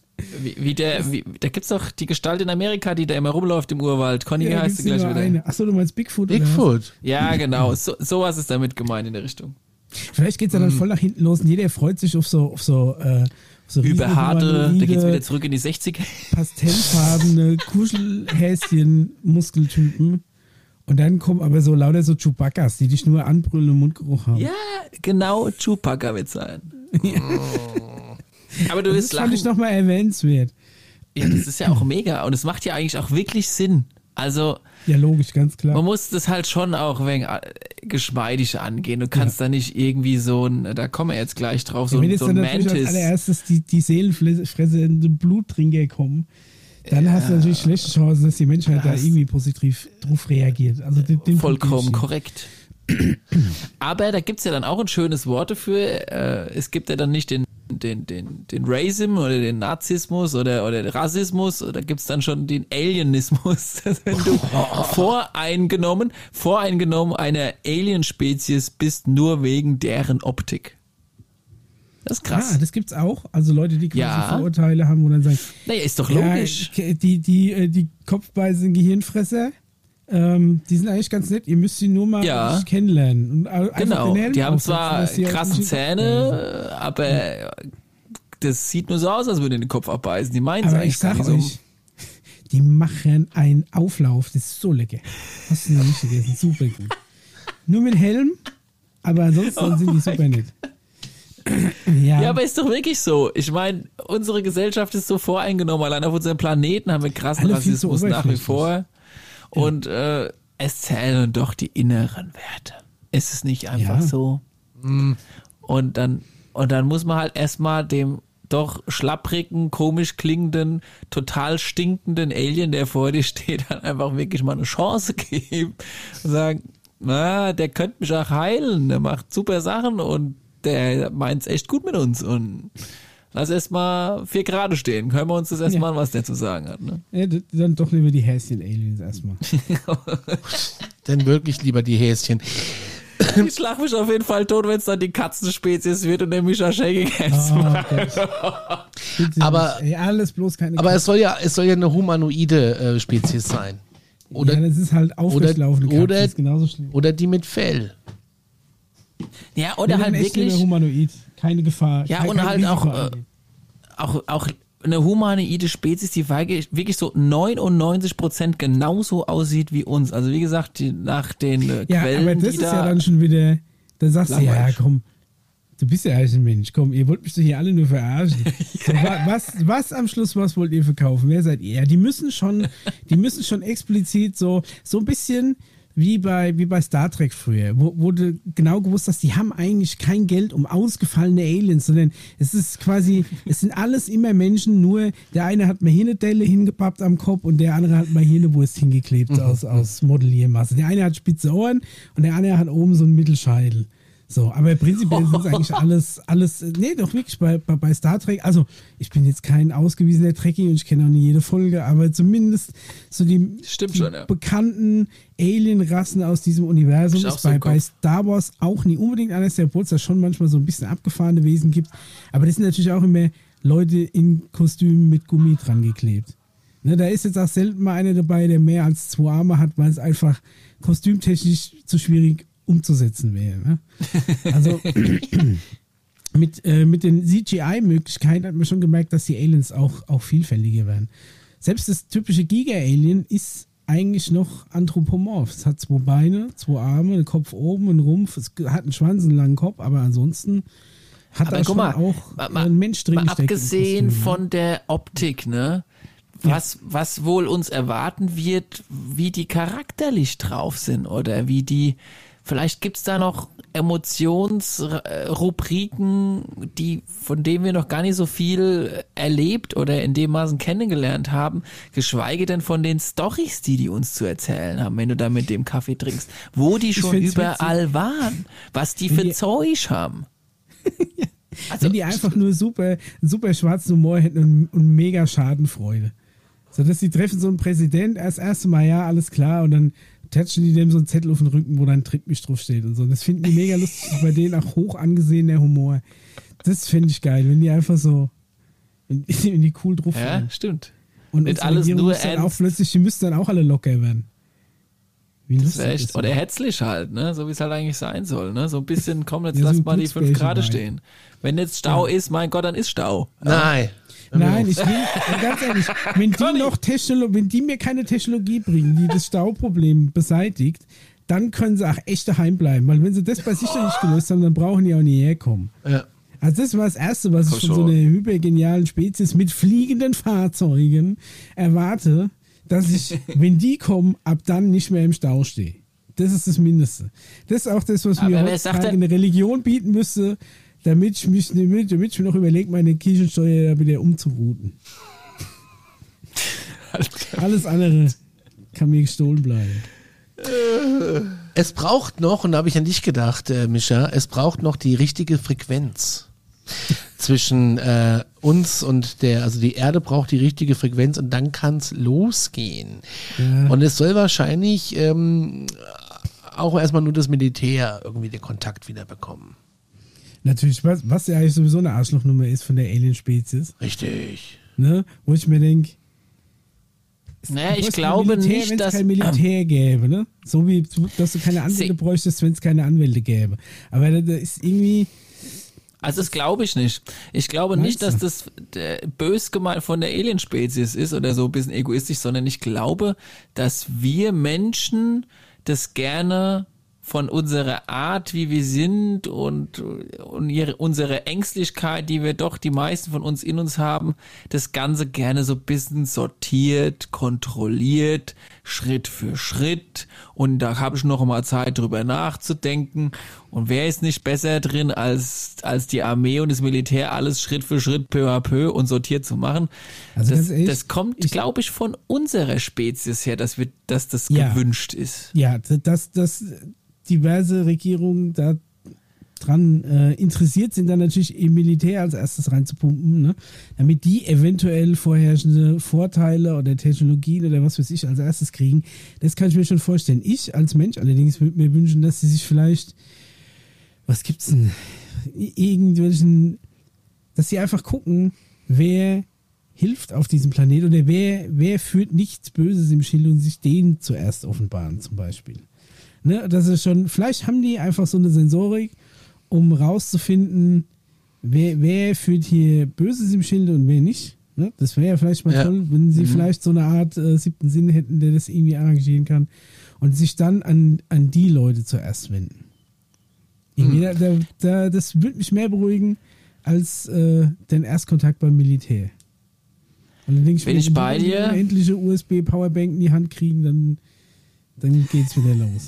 Da gibt's doch die Gestalt in Amerika, die da immer rumläuft im Urwald. Conny, wie heißt sie gleich wieder? Achso, du meinst Bigfoot? Bigfoot. Ja, genau. Sowas ist damit gemeint in der Richtung. Vielleicht geht es ja dann voll nach hinten los und jeder freut sich auf so überharte, da geht's wieder zurück in die 60er. Pastellfarbene Kuschelhäschen, Muskeltypen. Und dann kommen aber so lauter so Chewbacca's, die dich nur anbrüllen und Mundgeruch haben. Ja, genau, Chewbacca wird sein. Ja. Aber das fand ich nochmal erwähnenswert. Ja, das ist ja auch mega und es macht ja eigentlich auch wirklich Sinn. Also, ja, logisch, ganz klar. man muss das halt schon auch ein wenig geschmeidig angehen. Du kannst da nicht irgendwie so ein, da kommen wir jetzt gleich drauf, so, wenn jetzt so ein dann natürlich als Mantis. allererstes die seelenfressende Bluttrinker kommen, dann hast du natürlich schlechte Chancen, dass die Menschheit da irgendwie positiv drauf reagiert. Also den Vollkommen korrekt. Aber da gibt's ja dann auch ein schönes Wort dafür. Es gibt ja dann nicht den Racism oder den Nazismus oder den Rassismus, da gibt's dann schon den Alienismus. Wenn du voreingenommen einer Alienspezies bist, nur wegen deren Optik. Das ist krass. Ja, das gibt's auch. Also Leute, die quasi Vorurteile haben und dann sagen, naja, ist doch logisch. Die kopfbeißen Gehirnfresser, die sind eigentlich ganz nett. Ihr müsst sie nur mal richtig kennenlernen. Und genau, die haben aufsetzen, zwar krasse Zähne, aber das sieht nur so aus, als würden die den Kopf abbeißen. Die meinen es eigentlich gar nicht so. Die machen einen Auflauf, das ist so lecker. Hast du noch nicht gegessen, super gut. Nur mit Helm, aber ansonsten sind die super nett. Ja, aber ist doch wirklich so. Ich meine, unsere Gesellschaft ist so voreingenommen. Allein auf unserem Planeten haben wir krassen Rassismus nach wie vor. Und es zählen doch die inneren Werte. Ist es nicht einfach so? Und dann muss man halt erstmal dem doch schlapprigen, komisch klingenden, total stinkenden Alien, der vor dir steht, dann einfach wirklich mal eine Chance geben und sagen, na, der könnte mich auch heilen, der macht super Sachen und der meint's echt gut mit uns und lass erstmal 4 Grad stehen. Hören wir uns das erstmal an, was der zu sagen hat. Ne? Ja, dann doch lieber die Häschen-Aliens erstmal. Denn wirklich lieber die Häschen. Ich schlag mich auf jeden Fall tot, wenn es dann die Katzenspezies wird und der Mischa Shaggy Aber alles bloß keine aber es soll ja eine humanoide Spezies sein. Oder, das ist halt aufrechtlaufende Katze, das ist genauso schlimm. Oder die mit Fell. Ja, oder halt wirklich humanoid, keine Gefahr. Ja, und halt auch eine humanoide Spezies, die wirklich so 99% genauso aussieht wie uns. Also wie gesagt, nach den Quellen, aber das ist ja dann schon wieder, da sagst du, ja komm, du bist ja eigentlich ein Mensch, komm, ihr wollt mich doch hier alle nur verarschen. So, was am Schluss, was wollt ihr verkaufen? Wer seid ihr? Ja, die müssen schon explizit so ein bisschen wie bei Star Trek früher, wo du genau gewusst hast, die haben eigentlich kein Geld um ausgefallene Aliens, sondern es sind alles immer Menschen, nur der eine hat mal hier eine Delle hingepappt am Kopf und der andere hat mal hier eine Wurst hingeklebt aus Modelliermasse. Der eine hat spitze Ohren und der andere hat oben so einen Mittelscheitel. So, aber prinzipiell sind es eigentlich alles, nee, doch wirklich bei Star Trek, also ich bin jetzt kein ausgewiesener Trekkie und ich kenne auch nicht jede Folge, aber zumindest so die bekannten Alien-Rassen aus diesem Universum ist bei Star Wars auch nie unbedingt anders, obwohl es da schon manchmal so ein bisschen abgefahrene Wesen gibt, aber das sind natürlich auch immer Leute in Kostümen mit Gummi dran geklebt. Ne, da ist jetzt auch selten mal einer dabei, der mehr als 2 Arme hat, weil es einfach kostümtechnisch zu schwierig umzusetzen wäre. Ne? Also mit den CGI-Möglichkeiten hat man schon gemerkt, dass die Aliens auch vielfältiger werden. Selbst das typische Giga-Alien ist eigentlich noch anthropomorph. Es hat 2 Beine, 2 Arme, einen Kopf oben, einen Rumpf, es hat einen Schwanz, einen langen Kopf, aber ansonsten hat er schon auch ein Mensch drin gesteckt. Abgesehen von der Optik, ne? Was wohl uns erwarten wird, wie die charakterlich drauf sind oder wie die. Vielleicht gibt's da noch Emotionsrubriken, von denen wir noch gar nicht so viel erlebt oder in dem Maßen kennengelernt haben, geschweige denn von den Storys, die uns zu erzählen haben, wenn du da mit dem Kaffee trinkst, wo die schon überall waren, was die für Zeug haben. Also, wenn die einfach nur super schwarzen Humor hätten und mega Schadenfreude. So, dass sie treffen so einen Präsident, das erste Mal, ja, alles klar, und dann tätschen die dem so einen Zettel auf den Rücken, wo dann Tritt mich drauf steht und so. Das finden die mega lustig, bei denen auch hoch angesehener Humor. Das finde ich geil, wenn die einfach so, wenn die cool drauf sind. Ja, stimmt. Und mit alles nur dann auch plötzlich, die müssten dann auch alle locker werden. Wie das wäre echt, oder hetzlich halt, ne? So wie es halt eigentlich sein soll, ne? So ein bisschen, komm, jetzt lass mal die 5 Grad stehen. Wenn jetzt Stau ist, mein Gott, dann ist Stau. Nein, ich will, ganz ehrlich, wenn die mir keine Technologie bringen, die das Stauproblem beseitigt, dann können sie auch echt daheim bleiben. Weil wenn sie das bei sich noch nicht gelöst haben, dann brauchen die auch nie herkommen. Ja. Also das war das Erste, was ich von so einer hypergenialen Spezies mit fliegenden Fahrzeugen erwarte. dass ich, wenn die kommen, ab dann nicht mehr im Stau stehe. Das ist das Mindeste. Das ist auch das, was mir heutzutage eine Religion bieten müsste, damit ich mir noch überlege, meine Kirchensteuer wieder umzurouten. Alles andere kann mir gestohlen bleiben. Es braucht noch, und da habe ich an dich gedacht, Mischa, es braucht noch die richtige Frequenz zwischen uns und also die Erde braucht die richtige Frequenz und dann kann es losgehen. Ja. Und es soll wahrscheinlich auch erstmal nur das Militär irgendwie den Kontakt wieder bekommen. Natürlich, was ja eigentlich sowieso eine Arschlochnummer ist von der Alien-Spezies. Richtig. Ne? Wo ich mir denke, naja, ich glaube nicht, wenn es dass kein Militär gäbe, ne? So wie, dass du keine Anwälte bräuchtest, wenn es keine Anwälte gäbe. Aber da ist irgendwie... Also das glaube ich nicht. Ich glaube nicht, dass das bös gemeint von der Alien-Spezies ist oder so ein bisschen egoistisch, sondern ich glaube, dass wir Menschen das gerne von unserer Art, wie wir sind und unsere Ängstlichkeit, die wir doch die meisten von uns in uns haben, das Ganze gerne so ein bisschen sortiert, kontrolliert, Schritt für Schritt. Und da habe ich noch mal Zeit, drüber nachzudenken. Und wer ist nicht besser drin, als die Armee und das Militär, alles Schritt für Schritt, peu à peu und sortiert zu machen? Also das kommt, glaube ich, von unserer Spezies her, dass das gewünscht ist. Ja, dass diverse Regierungen da dran interessiert sind, dann natürlich im Militär als erstes reinzupumpen, ne? Damit die eventuell vorherrschende Vorteile oder Technologien oder was weiß ich als erstes kriegen. Das kann ich mir schon vorstellen. Ich als Mensch allerdings würde mir wünschen, dass sie sich vielleicht, was gibt's denn, dass sie einfach gucken, wer hilft auf diesem Planeten oder wer führt nichts Böses im Schild und sich denen zuerst offenbaren zum Beispiel. Ne, das ist schon, vielleicht haben die einfach so eine Sensorik, um rauszufinden, wer führt hier Böses im Schilde und wer nicht. Ne? Das wäre ja vielleicht mal toll, wenn sie vielleicht so eine Art 7. Sinn hätten, der das irgendwie arrangieren kann und sich dann an die Leute zuerst wenden. Das würde mich mehr beruhigen als den Erstkontakt beim Militär. Und dann denke ich, wenn ich bei dir eine endliche USB-Powerbank in die Hand kriegen, dann geht's wieder los.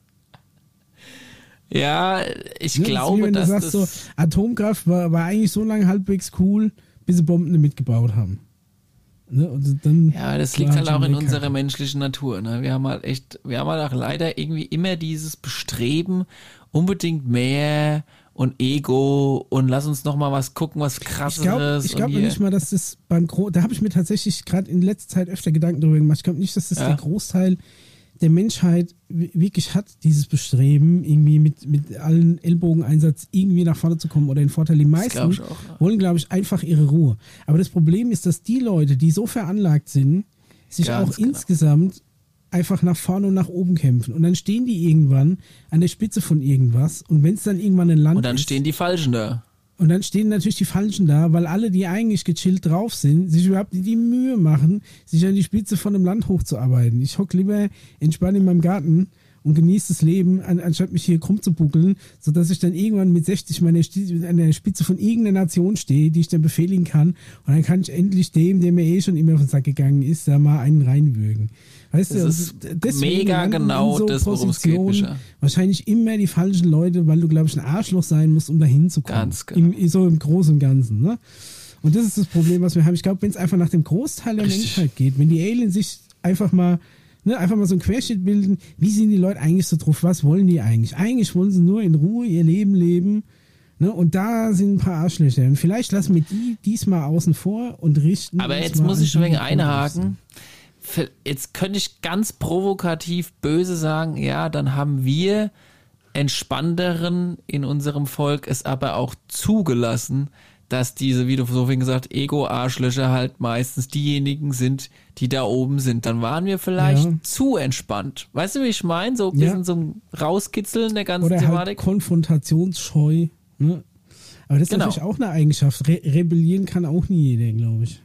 Ja, ich glaube, wenn dass du sagst, so, Atomkraft war eigentlich so lange halbweich cool, bis sie Bomben mitgebaut haben. Ne? Und dann das liegt halt auch in unserer menschlichen Natur. Ne? Wir haben halt auch leider irgendwie immer dieses Bestreben, unbedingt mehr und Ego und lass uns noch mal was gucken, was krasseres. Ich glaube nicht mal, dass das da habe ich mir tatsächlich gerade in letzter Zeit öfter Gedanken darüber gemacht. Ich glaube nicht, dass das der Großteil der Menschheit wirklich hat, dieses Bestreben, irgendwie mit allen Ellbogeneinsatz irgendwie nach vorne zu kommen oder den Vorteil. Die meisten wollen, glaube ich, einfach ihre Ruhe. Aber das Problem ist, dass die Leute, die so veranlagt sind, sich auch insgesamt einfach nach vorne und nach oben kämpfen. Und dann stehen die irgendwann an der Spitze von irgendwas. Und wenn es dann irgendwann ein Land ist... Und dann stehen die Falschen da. Und dann stehen natürlich die Falschen da, weil alle, die eigentlich gechillt drauf sind, sich überhaupt die Mühe machen, sich an die Spitze von einem Land hochzuarbeiten. Ich hocke lieber entspannt in meinem Garten und genieße das Leben, anstatt mich hier krumm zu buckeln, sodass ich dann irgendwann mit 60 an der Spitze von irgendeiner Nation stehe, die ich dann befehligen kann. Und dann kann ich endlich dem, der mir schon immer auf den Sack gegangen ist, da mal einen reinwürgen. Weißt das ist mega genau das, worum es geht, Mischa. Wahrscheinlich immer die falschen Leute, weil du, glaube ich, ein Arschloch sein musst, um da hinzukommen. Ganz genau. So im Großen und Ganzen. Ne? Und das ist das Problem, was wir haben. Ich glaube, wenn es einfach nach dem Großteil der Menschheit geht, wenn die Aliens sich einfach mal so ein Querschnitt bilden, wie sind die Leute eigentlich so drauf? Was wollen die eigentlich? Eigentlich wollen sie nur in Ruhe ihr Leben leben. Ne? Und da sind ein paar Arschlöcher. Und vielleicht lassen wir die diesmal außen vor und richten. Aber jetzt muss ich schon ein wenig einhaken. Jetzt könnte ich ganz provokativ böse sagen, ja, dann haben wir Entspannteren in unserem Volk es aber auch zugelassen, dass diese, wie du so vorhin gesagt, Ego-Arschlöcher halt meistens diejenigen sind, die da oben sind. Dann waren wir vielleicht zu entspannt. Weißt du, wie ich meine? So ein bisschen so ein Rauskitzeln der ganzen Thematik. Halt konfrontationsscheu. Ne? Aber das ist natürlich auch eine Eigenschaft. Rebellieren kann auch nie jeder, glaube ich.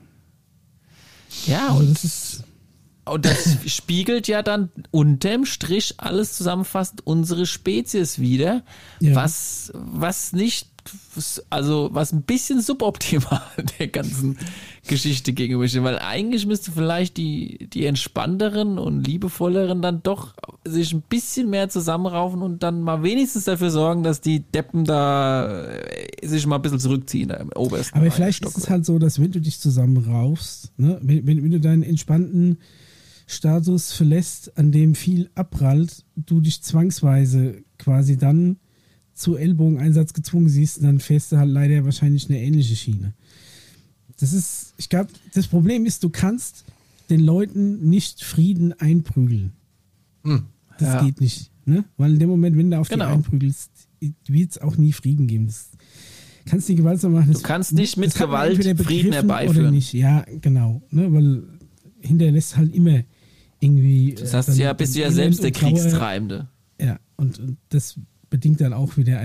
Ja, also das ist... Und das spiegelt ja dann unterm Strich alles zusammenfassend unsere Spezies wider, was nicht also was ein bisschen suboptimal der ganzen Geschichte gegenübersteht, weil eigentlich müsste vielleicht die entspannteren und liebevolleren dann doch sich ein bisschen mehr zusammenraufen und dann mal wenigstens dafür sorgen, dass die Deppen da sich mal ein bisschen zurückziehen im obersten. Aber vielleicht ist es halt so, dass wenn du dich zusammenraufst, ne, wenn du deinen entspannten Status verlässt, an dem viel abprallt, du dich zwangsweise quasi dann zu Ellbogeneinsatz gezwungen siehst, dann fährst du halt leider wahrscheinlich eine ähnliche Schiene. Ich glaube, das Problem ist, du kannst den Leuten nicht Frieden einprügeln. Das geht nicht. Ne? Weil in dem Moment, wenn du auf die einprügelst, wird es auch nie Frieden geben. Das kannst nicht gewaltsam machen. Du kannst nicht mit Gewalt Frieden herbeiführen. Oder nicht. Ja, genau. Ne? Weil hinterlässt halt immer irgendwie... Das heißt, bist du ja selbst der Kriegstreibende. Ja, und das bedingt dann auch wieder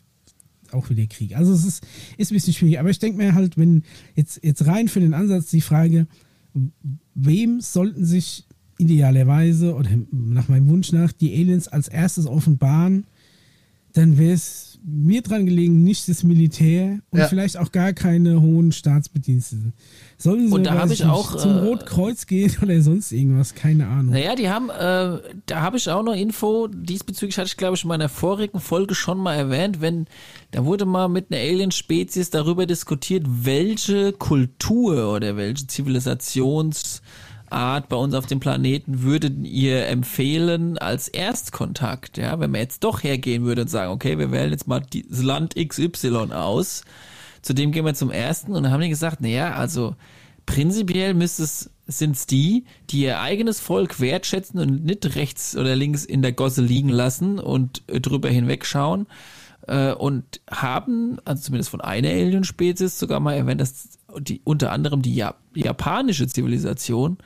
Krieg. Also es ist ein bisschen schwierig. Aber ich denke mir halt, wenn jetzt rein für den Ansatz die Frage, wem sollten sich idealerweise oder nach meinem Wunsch nach die Aliens als erstes offenbaren, dann wäre es mir dran gelegen, nicht das Militär und vielleicht auch gar keine hohen Staatsbedienstete. Sollen sie zum Rotkreuz gehen oder sonst irgendwas? Keine Ahnung. Naja, da habe ich auch noch Info, diesbezüglich hatte ich, glaube ich, in meiner vorigen Folge schon mal erwähnt, da wurde mal mit einer Alien-Spezies darüber diskutiert, welche Kultur oder welche Zivilisationsart bei uns auf dem Planeten würdet ihr empfehlen als Erstkontakt, ja, wenn man jetzt doch hergehen würde und sagen, okay, wir wählen jetzt mal das Land XY aus, zu dem gehen wir zum ersten und dann haben die gesagt, naja, also prinzipiell sind es die ihr eigenes Volk wertschätzen und nicht rechts oder links in der Gosse liegen lassen und drüber hinwegschauen und haben, also zumindest von einer Alien-Spezies sogar mal erwähnt, dass unter anderem die japanische Zivilisation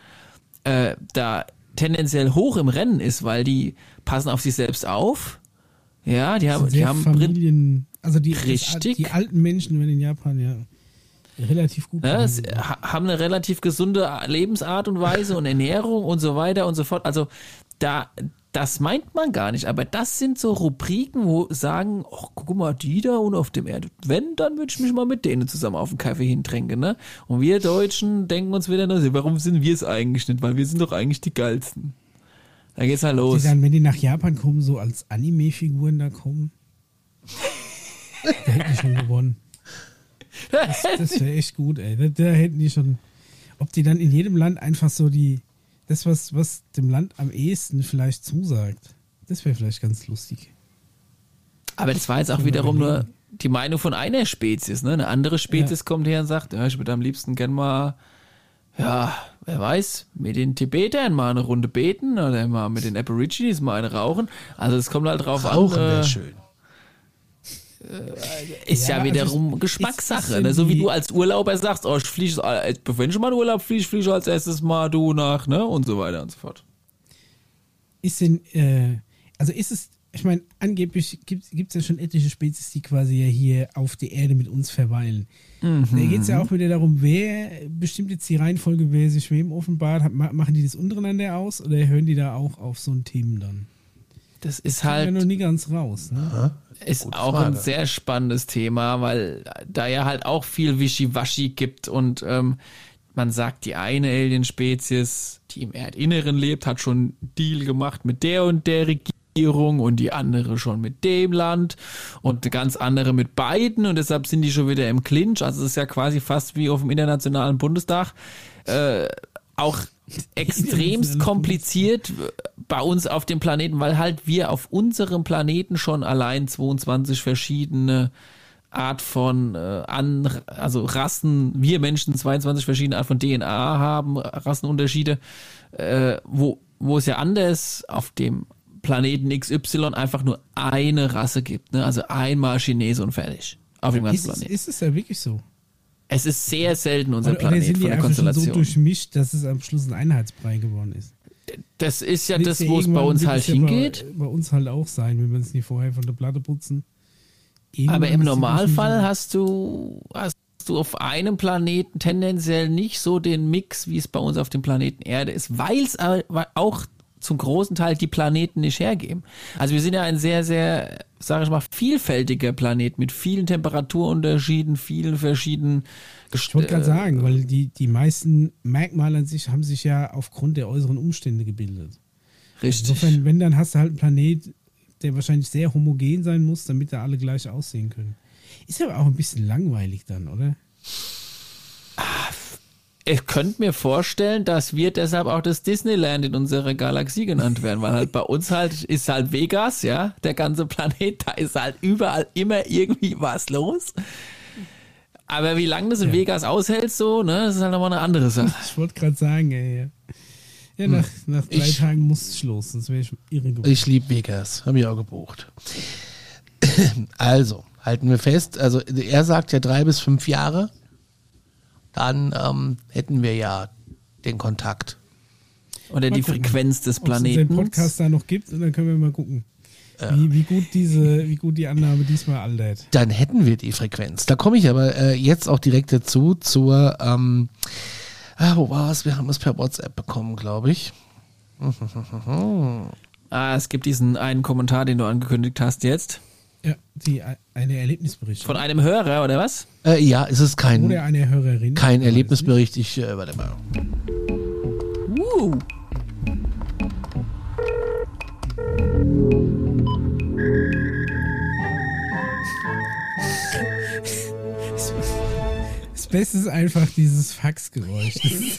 da tendenziell hoch im Rennen ist, weil die passen auf sich selbst auf. Ja, die haben Familien, also die alten Menschen in Japan relativ gut. Ja, haben eine relativ gesunde Lebensart und Weise und Ernährung und so weiter und so fort. Also das meint man gar nicht, aber das sind so Rubriken, wo sagen, ach, guck mal, die da und auf dem Erde. Wenn, dann würde ich mich mal mit denen zusammen auf den Kaffee hintränken, ne? Und wir Deutschen denken uns wieder, warum sind wir es eigentlich nicht? Weil wir sind doch eigentlich die Geilsten. Da geht's halt los. Wenn die nach Japan kommen, so als Anime-Figuren da kommen, da hätten die schon gewonnen. Das wäre echt gut, ey. Da hätten die schon, ob die dann in jedem Land einfach so das, was dem Land am ehesten vielleicht zusagt. Das wäre vielleicht ganz lustig. Aber das war jetzt auch wiederum nur die Meinung von einer Spezies. Ne? Eine andere Spezies kommt her und sagt, ich würde am liebsten gern mal, wer weiß, mit den Tibetern mal eine Runde beten oder mal mit den Aborigines mal eine rauchen. Also es kommt halt drauf Rauchen an. wäre schön. Ist ja wiederum Geschmackssache. Ne? So wie du als Urlauber sagst, ich fliege, bevor ich schon mal in Urlaub fliege, fliege als erstes mal du nach, ne? Und so weiter und so fort. Ist es, ich meine, angeblich gibt es ja schon etliche Spezies, die quasi ja hier auf der Erde mit uns verweilen. Da geht es ja auch wieder darum, wer bestimmt jetzt die Reihenfolge, wer sich wem offenbart. Machen die das untereinander aus oder hören die da auch auf so ein Themen dann? Das ist halt. Ja noch nie ganz raus, ne? Ist gute auch Frage. Ein sehr spannendes Thema, weil da ja halt auch viel Wischiwaschi gibt und man sagt, die eine Alien-Spezies, die im Erdinneren lebt, hat schon einen Deal gemacht mit der und der Regierung und die andere schon mit dem Land und eine ganz andere mit beiden und deshalb sind die schon wieder im Clinch. Also es ist ja quasi fast wie auf dem Internationalen Bundestag. Auch extremst kompliziert bei uns auf dem Planeten, weil halt wir auf unserem Planeten schon allein 22 verschiedene Art von Rassen, wir Menschen 22 verschiedene Art von DNA haben, Rassenunterschiede, wo es ja anders auf dem Planeten XY einfach nur eine Rasse gibt, ne? Also einmal Chinese und fertig auf dem ganzen Planeten. Ist es ja wirklich so? Es ist sehr selten unser Planet von der Konstellation. So durchmischt, dass es am Schluss ein Einheitsbrei geworden ist. Das ist ja das, wo es bei uns halt hingeht. Bei uns halt auch sein, wenn wir es nicht vorher von der Platte putzen. Aber im Normalfall hast du auf einem Planeten tendenziell nicht so den Mix, wie es bei uns auf dem Planeten Erde ist, weil es auch zum großen Teil die Planeten nicht hergeben. Also wir sind ja ein sehr, sehr sage ich mal, vielfältiger Planet mit vielen Temperaturunterschieden, vielen verschiedenen Ich wollte gerade sagen, weil die meisten Merkmale an sich haben sich ja aufgrund der äußeren Umstände gebildet. Richtig. Insofern, wenn, dann hast du halt einen Planet, der wahrscheinlich sehr homogen sein muss, damit da alle gleich aussehen können. Ist aber auch ein bisschen langweilig dann, oder? Ich könnte mir vorstellen, dass wir deshalb auch das Disneyland in unserer Galaxie genannt werden, weil halt bei uns halt ist halt Vegas, ja, der ganze Planet, da ist halt überall immer irgendwie was los. Aber wie lange das in Vegas aushält, so, ne, das ist halt nochmal eine andere Sache. Ich wollte gerade sagen, ey. Ja, nach 3 Tagen muss ich los, sonst wäre ich irre geworden. Ich liebe Vegas, habe ich auch gebucht. Also, halten wir fest, also er sagt ja 3 bis 5 Jahre, dann hätten wir ja den Kontakt. Oder die Frequenz des Planeten. Ob es den Podcast da noch gibt und dann können wir mal gucken, wie gut die Annahme diesmal altert. Dann hätten wir die Frequenz. Da komme ich aber jetzt auch direkt dazu zur, wo war es? Wir haben es per WhatsApp bekommen, glaube ich. Es gibt diesen einen Kommentar, den du angekündigt hast jetzt. Ja, eine Erlebnisbericht. Von einem Hörer, oder was? Ja, es ist oder eine Hörerin. Kein Erlebnisbericht. Warte mal. Das Beste ist einfach dieses Faxgeräusch.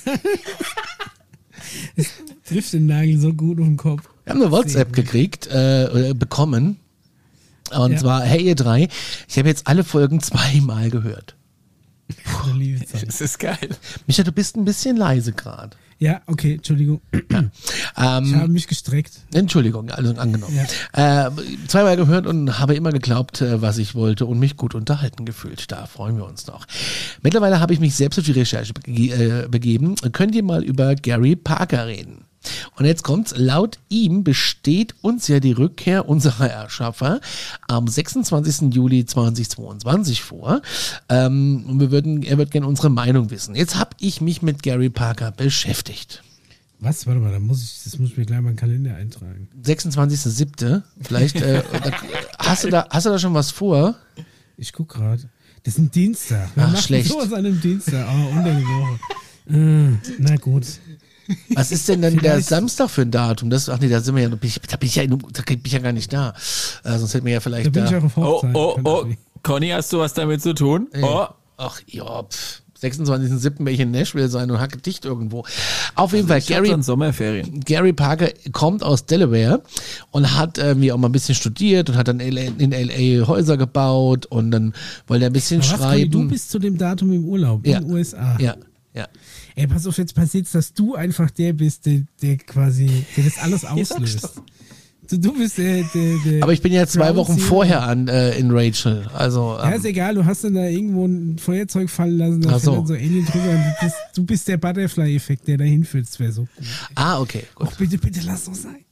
Es trifft den Nagel so gut auf den Kopf. Wir haben eine WhatsApp gekriegt, bekommen. Und zwar, hey ihr 3, ich habe jetzt alle Folgen 2-mal gehört. Das ist geil. Micha, du bist ein bisschen leise gerade. Ja, okay, Entschuldigung. Ich habe mich gestreckt. Entschuldigung, also angenommen. Ja. 2-mal gehört und habe immer geglaubt, was ich wollte und mich gut unterhalten gefühlt. Da freuen wir uns noch. Mittlerweile habe ich mich selbst auf die Recherche begeben. Könnt ihr mal über Gary Parker reden? Und jetzt kommt's, laut ihm besteht uns ja die Rückkehr unserer Erschaffer am 26. Juli 2022 vor. Und er wird gerne unsere Meinung wissen. Jetzt habe ich mich mit Gary Parker beschäftigt. Was? Warte mal, das muss ich mir gleich mal in den Kalender eintragen. 26.07. Vielleicht, hast du da schon was vor? Ich guck gerade. Das ist ein Dienstag. Ach, schlecht. Sowas an einem Dienstag, unter die Woche. Na gut. Was ist denn dann der Samstag für ein Datum? Da sind wir ja, da bin ich ja gar nicht da. Sonst hätten wir ja vielleicht da. Bin ich auch auf Hochzeit. Conny, hast du was damit zu tun? Ach ja, 26.07. werde ich in Nashville sein und hacke dicht irgendwo. Auf jeden Fall, Gary Parker kommt aus Delaware und hat irgendwie auch mal ein bisschen studiert und hat dann in L.A. Häuser gebaut und dann wollte er ein bisschen schreiben. Du bist zu dem Datum im Urlaub in den USA. Ja. Ey, pass auf, jetzt passiert's, dass du einfach der bist, der quasi, der das alles auslöst. Du bist der aber ich bin ja 2 Wochen vorher in Rachel. Also, ja, ist egal, du hast dann da irgendwo ein Feuerzeug fallen lassen, da fällt dann so Alien drüber. Du bist der Butterfly-Effekt, der da hinführt, das wäre so gut. Okay, gut. Och, bitte, lass doch sein.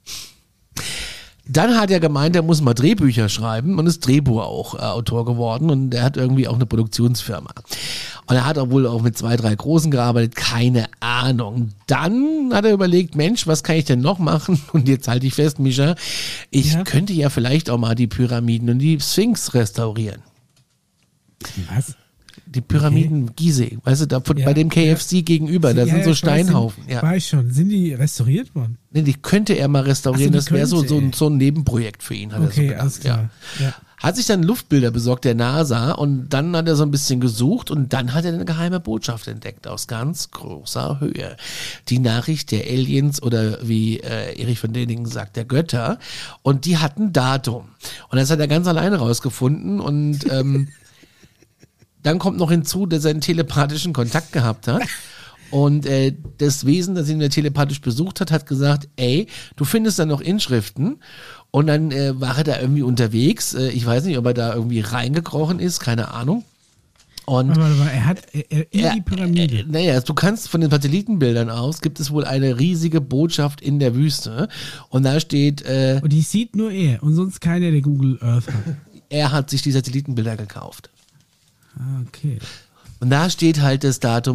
Dann hat er gemeint, er muss mal Drehbücher schreiben und ist Drehbuchautor geworden und er hat irgendwie auch eine Produktionsfirma. Und er hat auch wohl auch mit 2, 3 Großen gearbeitet, keine Ahnung. Dann hat er überlegt, Mensch, was kann ich denn noch machen? Und jetzt halte ich fest, Micha, ich könnte ja vielleicht auch mal die Pyramiden und die Sphinx restaurieren. Was? Die Pyramiden Gizeh, weißt du, bei dem KFC gegenüber, da sind so Steinhaufen. War ich schon. Sind die restauriert worden? Nee, die könnte er mal restaurieren, das wäre so ein Nebenprojekt für ihn, hat er so gedacht. Alles klar. Ja. Hat sich dann Luftbilder besorgt der NASA und dann hat er so ein bisschen gesucht und dann hat er eine geheime Botschaft entdeckt aus ganz großer Höhe. Die Nachricht der Aliens oder wie Erich von Däniken sagt, der Götter, und die hatten Datum. Und das hat er ganz alleine rausgefunden und dann kommt noch hinzu, dass er einen telepathischen Kontakt gehabt hat. Und das Wesen, das ihn telepathisch besucht hat, hat gesagt, ey, du findest da noch Inschriften. Und dann war er da irgendwie unterwegs. Ich weiß nicht, ob er da irgendwie reingekrochen ist, keine Ahnung. Und aber er hat in die Pyramide. Naja, du kannst von den Satellitenbildern aus, gibt es wohl eine riesige Botschaft in der Wüste. Und da steht... und die sieht nur er und sonst keiner, der Google Earth hat. Er hat sich die Satellitenbilder gekauft. Okay. Und da steht halt das Datum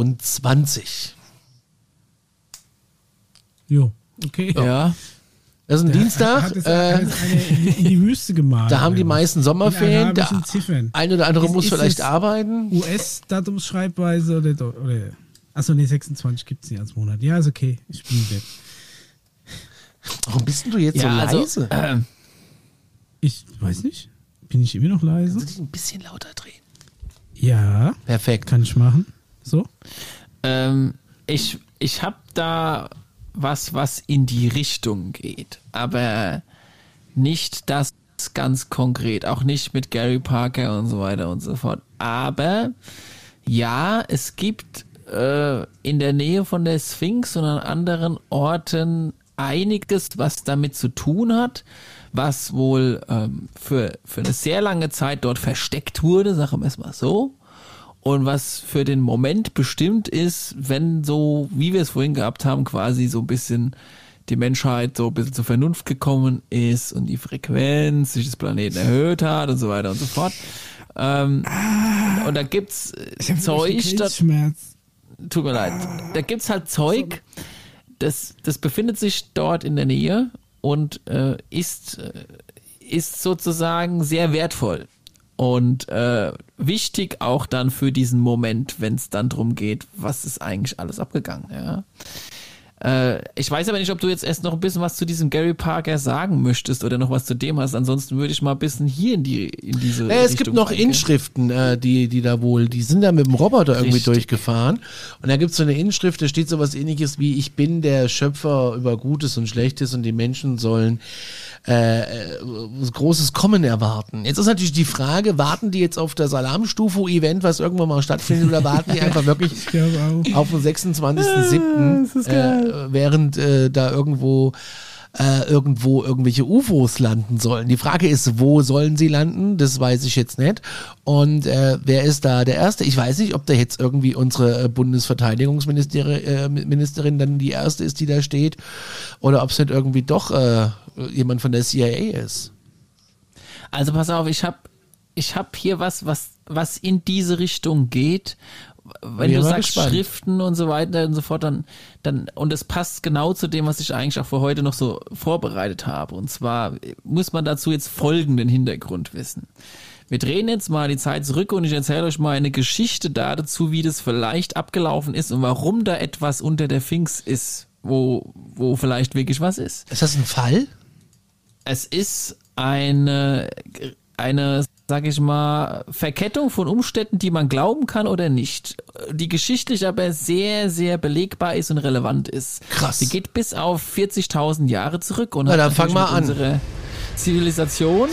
26.07.22. Jo, okay. Ja. Das ist ein Dienstag. Hat es eine in die Wüste gemalt. Da haben die meisten Sommerferien. Der Ziffern. ein oder andere muss vielleicht arbeiten. US-Datumsschreibweise oder achso, nee, 26 gibt es nicht als Monat. Ja, ist okay. Ich bin weg. Warum bist denn du jetzt so leise? Ich weiß nicht. Bin ich immer noch leise? Kannst du dich ein bisschen lauter drehen? Ja. Perfekt. Kann ich machen. So? Ich habe da was in die Richtung geht, aber nicht das ganz konkret, auch nicht mit Gary Parker und so weiter und so fort. Aber ja, es gibt in der Nähe von der Sphinx und an anderen Orten einiges, was damit zu tun hat, was wohl für eine sehr lange Zeit dort versteckt wurde, sagen wir es mal so. Und was für den Moment bestimmt ist, wenn so, wie wir es vorhin gehabt haben, quasi so ein bisschen die Menschheit so ein bisschen zur Vernunft gekommen ist und die Frequenz sich des Planeten erhöht hat und so weiter und so fort. Und da gibt's Zeug, tut mir leid, da gibt's halt Zeug, das befindet sich dort in der Nähe und ist sozusagen sehr wertvoll. Und wichtig auch dann für diesen Moment, wenn es dann drum geht, was ist eigentlich alles abgegangen. Ja? Ich weiß aber nicht, ob du jetzt erst noch ein bisschen was zu diesem Gary Parker sagen möchtest oder noch was zu dem hast. Ansonsten würde ich mal ein bisschen hier in diese Richtung. Es gibt noch Inschriften, die da wohl, die sind da mit dem Roboter irgendwie durchgefahren. Und da gibt es so eine Inschrift, da steht sowas Ähnliches wie: Ich bin der Schöpfer über Gutes und Schlechtes und die Menschen sollen großes Kommen erwarten. Jetzt ist natürlich die Frage, warten die jetzt auf das Alarmstufe-Event, was irgendwann mal stattfindet, oder warten die einfach wirklich auf den 26.07., während da irgendwo irgendwelche UFOs landen sollen. Die Frage ist, wo sollen sie landen? Das weiß ich jetzt nicht. Und wer ist da der Erste? Ich weiß nicht, ob da jetzt irgendwie unsere Bundesverteidigungsministerin dann die Erste ist, die da steht, oder ob es nicht irgendwie doch jemand von der CIA ist. Also pass auf, ich hab hier was in diese Richtung geht. Wenn du sagst gespannt. Schriften und so weiter und so fort, dann und es passt genau zu dem, was ich eigentlich auch für heute noch so vorbereitet habe. Und zwar muss man dazu jetzt folgenden Hintergrund wissen. Wir drehen jetzt mal die Zeit zurück und ich erzähle euch mal eine Geschichte dazu, wie das vielleicht abgelaufen ist und warum da etwas unter der Sphinx ist, wo vielleicht wirklich was ist. Ist das ein Fall? Es ist eine, sag ich mal, Verkettung von Umständen, die man glauben kann oder nicht, die geschichtlich aber sehr, sehr belegbar ist und relevant ist. Krass. Sie geht bis auf 40.000 Jahre zurück und hat dann fang mal an. Unsere Zivilisation.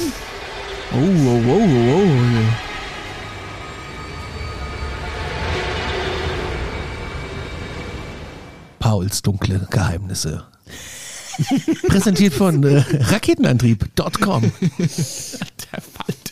Pauls dunkle Geheimnisse. Präsentiert von Raketenantrieb.com. Der Falter.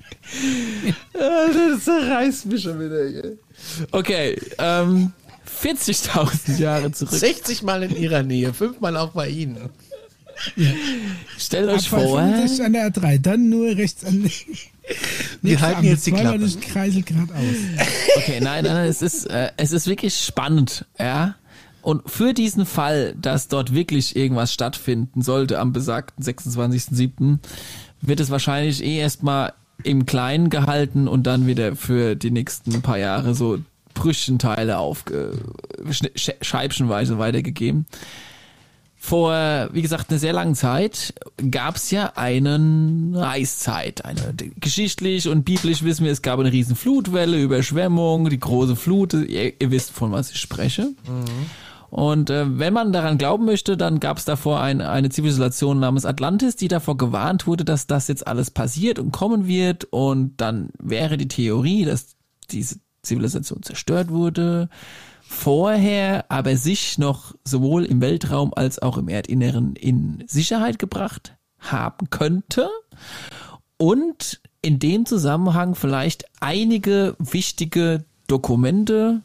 Das reißt mich schon wieder hier. Okay, 40.000 Jahre zurück. 60 Mal in ihrer Nähe, 5 Mal auch bei Ihnen. Ja. Stellt euch vor. An der A3, dann nur rechts an. Wir halten jetzt die Klappe. Ich kreisel gerade aus. Okay, nein, es ist wirklich spannend, ja. Und für diesen Fall, dass dort wirklich irgendwas stattfinden sollte am besagten 26.07., wird es wahrscheinlich erstmal im Kleinen gehalten und dann wieder für die nächsten paar Jahre so Brüschenteile scheibchenweise weitergegeben. Vor, wie gesagt, einer sehr langen Zeit gab es ja eine Eiszeit. Geschichtlich und biblisch wissen wir, es gab eine riesen Flutwelle, Überschwemmung, die große Flut. Ihr wisst, von was ich spreche. Mhm. Und wenn man daran glauben möchte, dann gab es davor eine Zivilisation namens Atlantis, die davor gewarnt wurde, dass das jetzt alles passiert und kommen wird. Und dann wäre die Theorie, dass diese Zivilisation zerstört wurde, vorher aber sich noch sowohl im Weltraum als auch im Erdinneren in Sicherheit gebracht haben könnte. Und in dem Zusammenhang vielleicht einige wichtige Dokumente,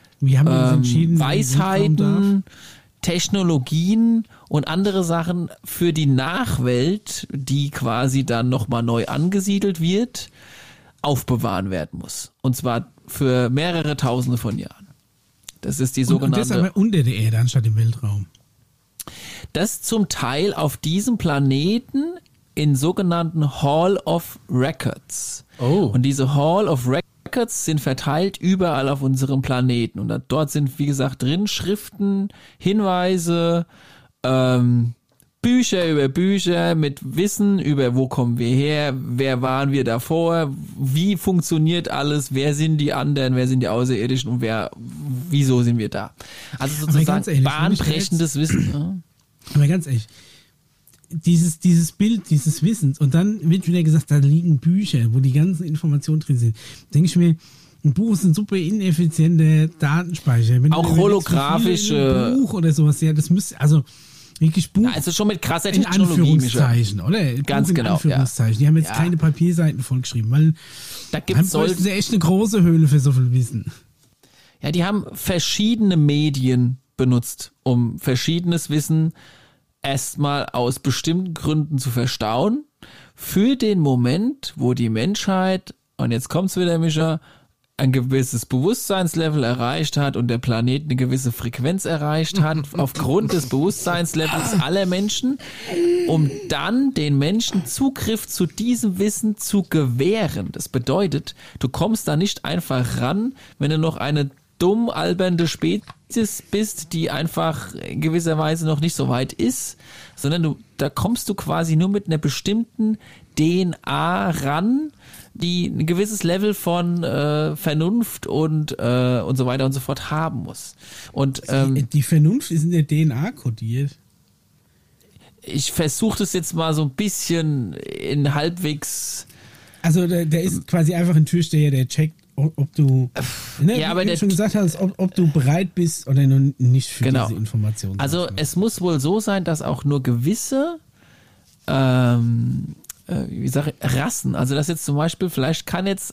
Weisheiten, Technologien und andere Sachen für die Nachwelt, die quasi dann nochmal neu angesiedelt wird, aufbewahren werden muss. Und zwar für mehrere Tausende von Jahren. Das ist die sogenannte... Und das aber unter der Erde anstatt im Weltraum. Das zum Teil auf diesem Planeten in sogenannten Hall of Records. Oh. Und diese Hall of Records sind verteilt überall auf unserem Planeten. Und dort sind, wie gesagt, drin Schriften, Hinweise, Bücher über Bücher mit Wissen über, wo kommen wir her, wer waren wir davor, wie funktioniert alles, wer sind die anderen, wer sind die Außerirdischen und wieso sind wir da. Also sozusagen bahnbrechendes Wissen. Aber ganz ehrlich, dieses Bild, dieses Wissens und dann wird wieder gesagt, da liegen Bücher, wo die ganzen Informationen drin sind. Denke ich mir, ein Buch ist ein super ineffizienter Datenspeicher. Wenn auch holographische Buch oder sowas, ja, das müsste, also wirklich Buch. Also schon mit krasser in Technologie. Anführungszeichen, oder? Ganz Buch in genau. Anführungszeichen. Ja. Die haben jetzt Ja. keine Papierseiten vollgeschrieben, weil Da gibt's dann bräuchten sie echt eine große Höhle für so viel Wissen. Ja, die haben verschiedene Medien benutzt, um verschiedenes Wissen erstmal aus bestimmten Gründen zu verstauen. Für den Moment, wo die Menschheit, und jetzt kommt's wieder, Mischa, ein gewisses Bewusstseinslevel erreicht hat und der Planet eine gewisse Frequenz erreicht hat, aufgrund des Bewusstseinslevels aller Menschen, um dann den Menschen Zugriff zu diesem Wissen zu gewähren. Das bedeutet, du kommst da nicht einfach ran, wenn du noch eine dumm albernde Spezies bist, die einfach in gewisser Weise noch nicht so weit ist, sondern da kommst du quasi nur mit einer bestimmten DNA ran, die ein gewisses Level von Vernunft und so weiter und so fort haben muss. Und Die Vernunft ist in der DNA kodiert. ich versuche das jetzt mal so ein bisschen in halbwegs... Also der ist quasi einfach ein Türsteher, der checkt, ob du, ne, Ja, aber wie du der- schon gesagt hast, ob du bereit bist oder noch nicht für Genau. diese Informationen. Also es muss wohl so sein, dass auch nur gewisse Rassen, also dass jetzt zum Beispiel, vielleicht kann jetzt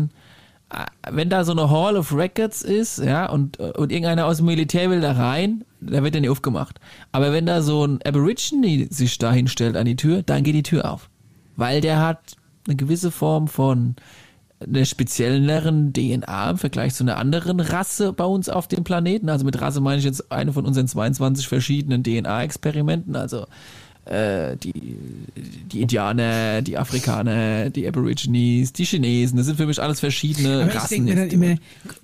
wenn da so eine Hall of Records ist, ja, und irgendeiner aus dem Militär will da rein, da wird der nicht aufgemacht. Aber wenn da so ein Aborigine sich da hinstellt an die Tür, dann geht die Tür auf. Weil der hat eine gewisse Form von einer spezielleren DNA im Vergleich zu einer anderen Rasse bei uns auf dem Planeten. Also mit Rasse meine ich jetzt eine von unseren 22 verschiedenen DNA-Experimenten, also die Indianer, die Afrikaner, die Aborigines, die Chinesen, das sind für mich alles verschiedene aber ich Rassen. denke mir dann immer,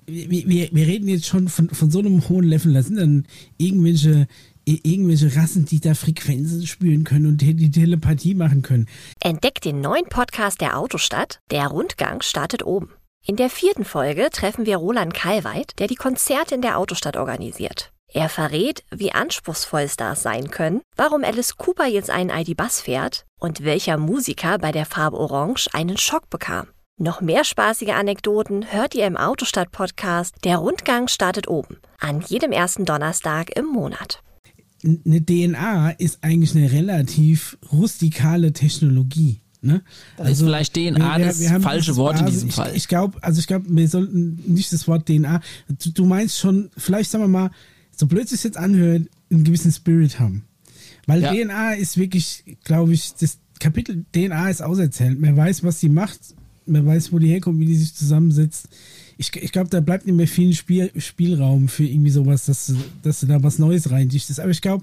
wir reden jetzt schon von so einem hohen Level, da sind dann irgendwelche Rassen, die da Frequenzen spüren können und die Telepathie machen können. Entdeckt den neuen Podcast der Autostadt. Der Rundgang startet oben. In der 4. Folge treffen wir Roland Kalweit, der die Konzerte in der Autostadt organisiert. Er verrät, wie anspruchsvoll Stars sein können, warum Alice Cooper jetzt einen ID-Bus fährt und welcher Musiker bei der Farbe Orange einen Schock bekam. Noch mehr spaßige Anekdoten hört ihr im Autostadt-Podcast. Der Rundgang startet oben. An jedem ersten Donnerstag im Monat. Eine DNA ist eigentlich eine relativ rustikale Technologie. Ne? Das ist vielleicht DNA das falsche Wort in diesem Fall. Ich glaube, wir sollten nicht das Wort DNA, du meinst schon, vielleicht sagen wir mal, so blöd es sich jetzt anhört, einen gewissen Spirit haben. Weil Ja. DNA ist wirklich, glaube ich, das Kapitel DNA ist auserzählt. Man weiß, was sie macht, man weiß, wo die herkommt, wie die sich zusammensetzt. Ich glaube, da bleibt nicht mehr viel Spielraum für irgendwie sowas, dass du da was Neues reindichtest. Aber ich glaube,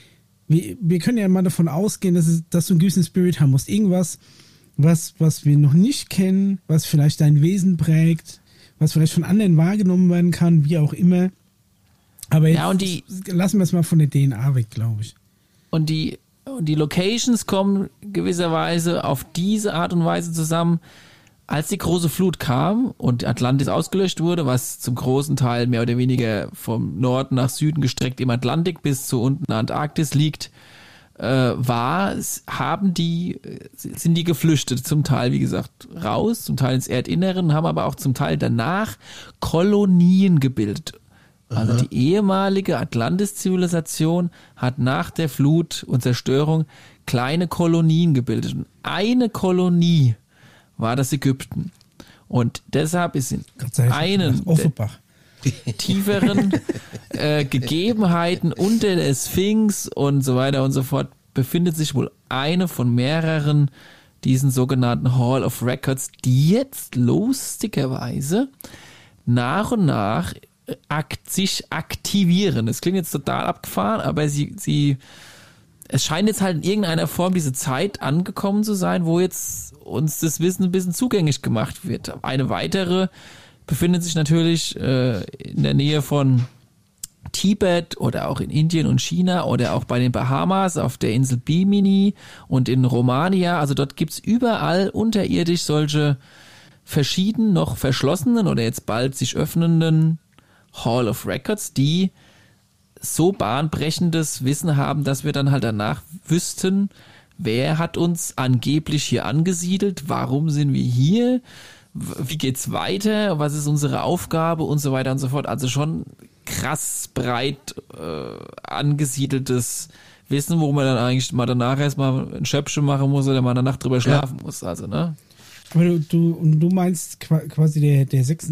wir können ja mal davon ausgehen, dass du einen gewissen Spirit haben musst. Irgendwas, was wir noch nicht kennen, was vielleicht dein Wesen prägt, was vielleicht von anderen wahrgenommen werden kann, wie auch immer. Aber jetzt Ja, und die- lassen wir es mal von der DNA weg, glaube ich. Und die Locations kommen gewisserweise auf diese Art und Weise zusammen, als die große Flut kam und Atlantis ausgelöscht wurde, was zum großen Teil mehr oder weniger vom Norden nach Süden gestreckt im Atlantik bis zu unten in der Antarktis liegt, sind die geflüchtet, zum Teil, wie gesagt, raus, zum Teil ins Erdinneren, haben aber auch zum Teil danach Kolonien gebildet. Also die ehemalige Atlantis-Zivilisation hat nach der Flut und Zerstörung kleine Kolonien gebildet. Und eine Kolonie war das Ägypten. Und deshalb ist in Gott sei Dank, einen Offenbach. der tieferen Gegebenheiten unter der Sphinx und so weiter und so fort befindet sich wohl eine von mehreren diesen sogenannten Hall of Records, die jetzt lustigerweise nach und nach sich aktivieren. Das klingt jetzt total abgefahren, aber es scheint jetzt halt in irgendeiner Form diese Zeit angekommen zu sein, wo jetzt uns das Wissen ein bisschen zugänglich gemacht wird. Eine weitere befindet sich natürlich in der Nähe von Tibet oder auch in Indien und China oder auch bei den Bahamas auf der Insel Bimini und in Romania. Also dort gibt's überall unterirdisch solche verschiedenen, noch verschlossenen oder jetzt bald sich öffnenden Hall of Records, die so bahnbrechendes Wissen haben, dass wir dann halt danach wüssten, wer hat uns angeblich hier angesiedelt, warum sind wir hier, wie geht's weiter, was ist unsere Aufgabe und so weiter und so fort. Also schon krass breit angesiedeltes Wissen, wo man dann eigentlich mal danach erstmal ein Schöpfchen machen muss oder mal eine Nacht drüber schlafen muss. Also, ne? Aber du meinst quasi der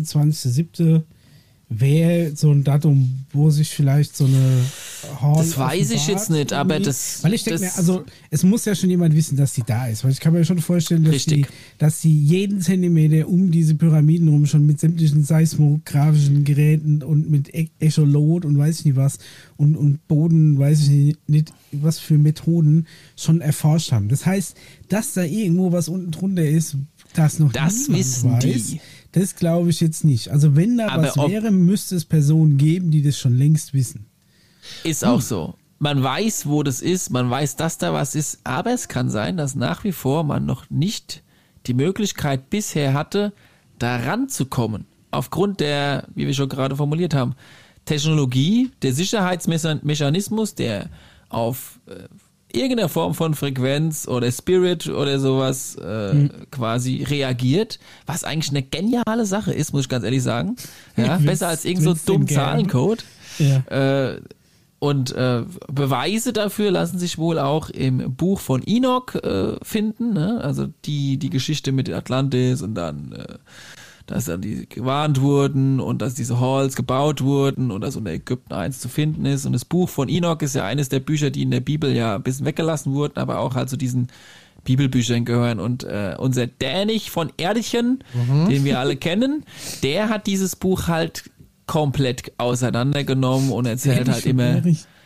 26.07. wäre so ein Datum, wo sich vielleicht so eine Hall das weiß ich jetzt nicht, aber das... Weil ich denke mir, also es muss ja schon jemand wissen, dass sie da ist. Weil ich kann mir schon vorstellen, dass sie jeden Zentimeter um diese Pyramiden rum schon mit sämtlichen seismografischen Geräten und mit Echolot und weiß ich nicht was und Boden, weiß ich nicht was für Methoden schon erforscht haben. Das heißt, dass da irgendwo was unten drunter ist, das noch niemand wissen weiß, die. Das glaube ich jetzt nicht. Also wenn da aber was wäre, müsste es Personen geben, die das schon längst wissen. Ist auch so. Man weiß, wo das ist, man weiß, dass da was ist, aber es kann sein, dass nach wie vor man noch nicht die Möglichkeit bisher hatte, da ranzukommen. Aufgrund der, wie wir schon gerade formuliert haben, Technologie, der Sicherheitsmechanismus, der auf irgendeiner Form von Frequenz oder Spirit oder sowas quasi reagiert, was eigentlich eine geniale Sache ist, muss ich ganz ehrlich sagen. Ja, besser als irgend so dumm Zahlencode. Ja. Und Beweise dafür lassen sich wohl auch im Buch von Enoch finden, ne? Also die Geschichte mit Atlantis und dann dass dann die gewarnt wurden und dass diese Halls gebaut wurden und dass unter Ägypten eins zu finden ist. Und das Buch von Enoch ist ja eines der Bücher, die in der Bibel ja ein bisschen weggelassen wurden, aber auch halt zu diesen Bibelbüchern gehören. Und unser Dänich von Erdchen, den wir alle kennen, der hat dieses Buch halt komplett auseinandergenommen und erzählt halt immer,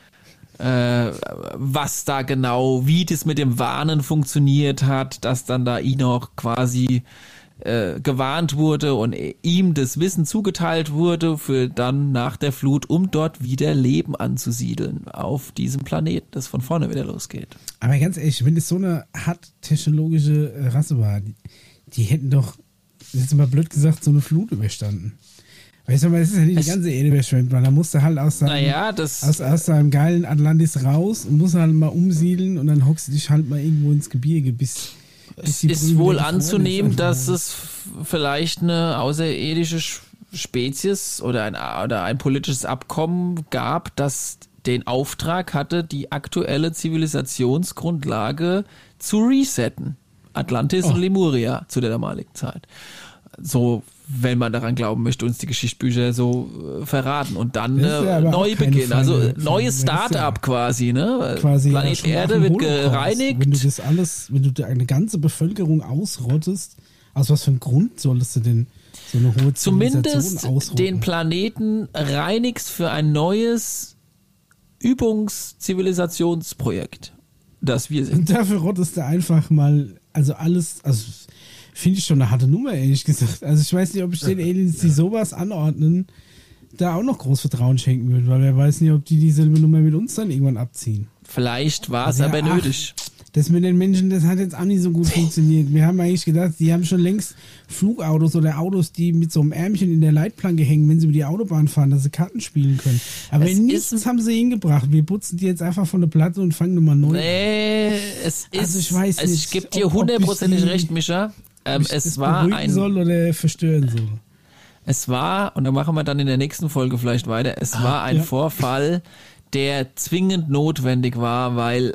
was da genau, wie das mit dem Warnen funktioniert hat, dass dann da Enoch quasi gewarnt wurde und ihm das Wissen zugeteilt wurde für dann nach der Flut, um dort wieder Leben anzusiedeln auf diesem Planeten, das von vorne wieder losgeht. Aber ganz ehrlich, wenn es so eine hart technologische Rasse war, die hätten doch, jetzt mal blöd gesagt, so eine Flut überstanden. Weißt du mal, es ist ja nicht die ganze Erde überschwemmt, weil da musst du halt aus seinem geilen Atlantis raus und musst halt mal umsiedeln und dann hockst du dich halt mal irgendwo ins Gebirge, bis es ist wohl anzunehmen, dass es vielleicht eine außerirdische Spezies oder ein politisches Abkommen gab, das den Auftrag hatte, die aktuelle Zivilisationsgrundlage zu resetten. Atlantis und Lemuria zu der damaligen Zeit. So, wenn man daran glauben möchte, uns die Geschichtsbücher so verraten und dann neu beginnen. Also neues Start-up quasi, ne? Planet Erde wird gereinigt. Wenn du eine ganze Bevölkerung ausrottest, aus was für einem Grund solltest du denn so eine hohe Zivilisation zumindest den Planeten reinigst für ein neues Übungszivilisationsprojekt, das wir sind. Und dafür rottest du einfach mal, also finde ich schon eine harte Nummer, ehrlich gesagt. Also ich weiß nicht, ob ich den Aliens, die sowas anordnen, da auch noch groß Vertrauen schenken würde, weil wer weiß nicht, ob die dieselbe Nummer mit uns dann irgendwann abziehen. Vielleicht war es aber nötig. Das mit den Menschen, das hat jetzt auch nicht so gut funktioniert. Wir haben eigentlich gedacht, die haben schon längst Flugautos oder Autos, die mit so einem Ärmchen in der Leitplanke hängen, wenn sie über die Autobahn fahren, dass sie Karten spielen können. Aber nichts haben sie hingebracht. Wir putzen die jetzt einfach von der Platte und fangen nochmal neu an. Ich weiß nicht. Ich gebe dir 100%ig recht, Mischa. Es war soll oder verstören soll. Es war, und da machen wir dann in der nächsten Folge vielleicht weiter, es war ein Vorfall, der zwingend notwendig war, weil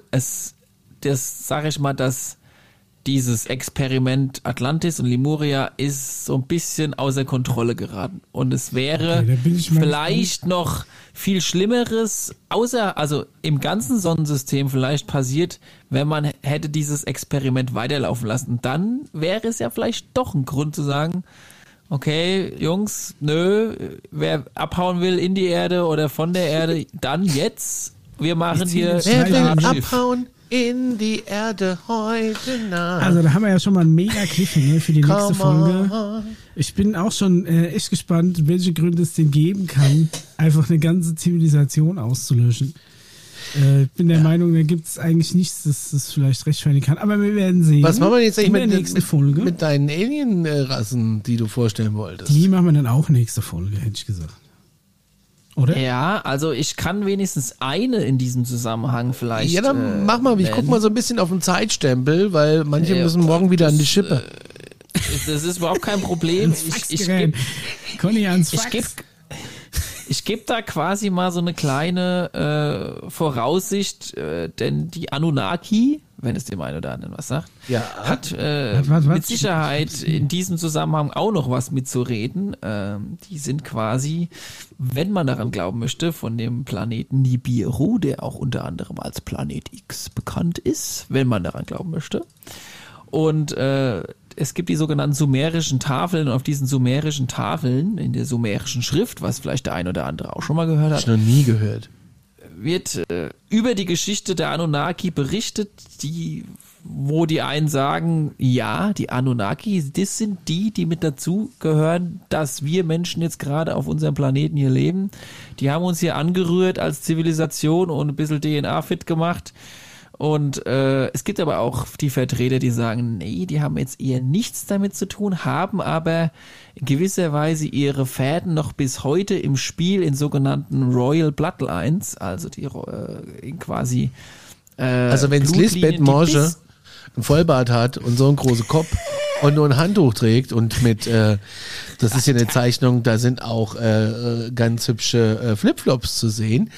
dass dieses Experiment Atlantis und Lemuria ist so ein bisschen außer Kontrolle geraten. Und es wäre vielleicht noch viel Schlimmeres, also im ganzen Sonnensystem vielleicht passiert, wenn man hätte dieses Experiment weiterlaufen lassen. Dann wäre es ja vielleicht doch ein Grund zu sagen, okay, Jungs, wer abhauen will in die Erde oder von der Erde, dann jetzt. Wir machen hier Wer will Startschiff. abhauen in die Erde heute Nacht? Also da haben wir ja schon mal einen mega Cliffhanger für die nächste Folge. Ich bin auch schon echt gespannt, welche Gründe es denn geben kann, einfach eine ganze Zivilisation auszulöschen. Ich bin der Meinung, da gibt es eigentlich nichts, das das vielleicht rechtfertigen kann. Aber wir werden sehen. Was machen wir jetzt eigentlich in der nächsten Folge? mit deinen Alien-Rassen, die du vorstellen wolltest? Die machen wir dann auch nächste Folge, hätte ich gesagt. Oder? Ja, also ich kann wenigstens eine in diesem Zusammenhang vielleicht. Ja, dann mach mal. Ich guck mal so ein bisschen auf den Zeitstempel, weil manche müssen morgen wieder an die Schippe. Das ist überhaupt kein Problem. Ich gebe da quasi mal so eine kleine Voraussicht, denn die Anunnaki, wenn es dem einen oder anderen was sagt, hat mit Sicherheit in diesem Zusammenhang auch noch was mitzureden. Die sind quasi, wenn man daran glauben möchte, von dem Planeten Nibiru, der auch unter anderem als Planet X bekannt ist, wenn man daran glauben möchte. Und es gibt die sogenannten sumerischen Tafeln und auf diesen sumerischen Tafeln, in der sumerischen Schrift, was vielleicht der ein oder andere auch schon mal gehört hat. Ich noch nie gehört. Wird über die Geschichte der Anunnaki berichtet, wo die einen sagen, ja, die Anunnaki, das sind die mit dazu gehören, dass wir Menschen jetzt gerade auf unserem Planeten hier leben. Die haben uns hier angerührt als Zivilisation und ein bisschen DNA fit gemacht. Und es gibt aber auch die Vertreter, die sagen, nee, die haben jetzt eher nichts damit zu tun, haben aber in gewisser Weise ihre Fäden noch bis heute im Spiel in sogenannten Royal Bloodlines, also die quasi also wenn es Lisbeth Morge einen Vollbart hat und so einen großen Kopf und nur ein Handtuch trägt und mit, das ist ja eine Zeichnung, da sind auch ganz hübsche Flipflops zu sehen.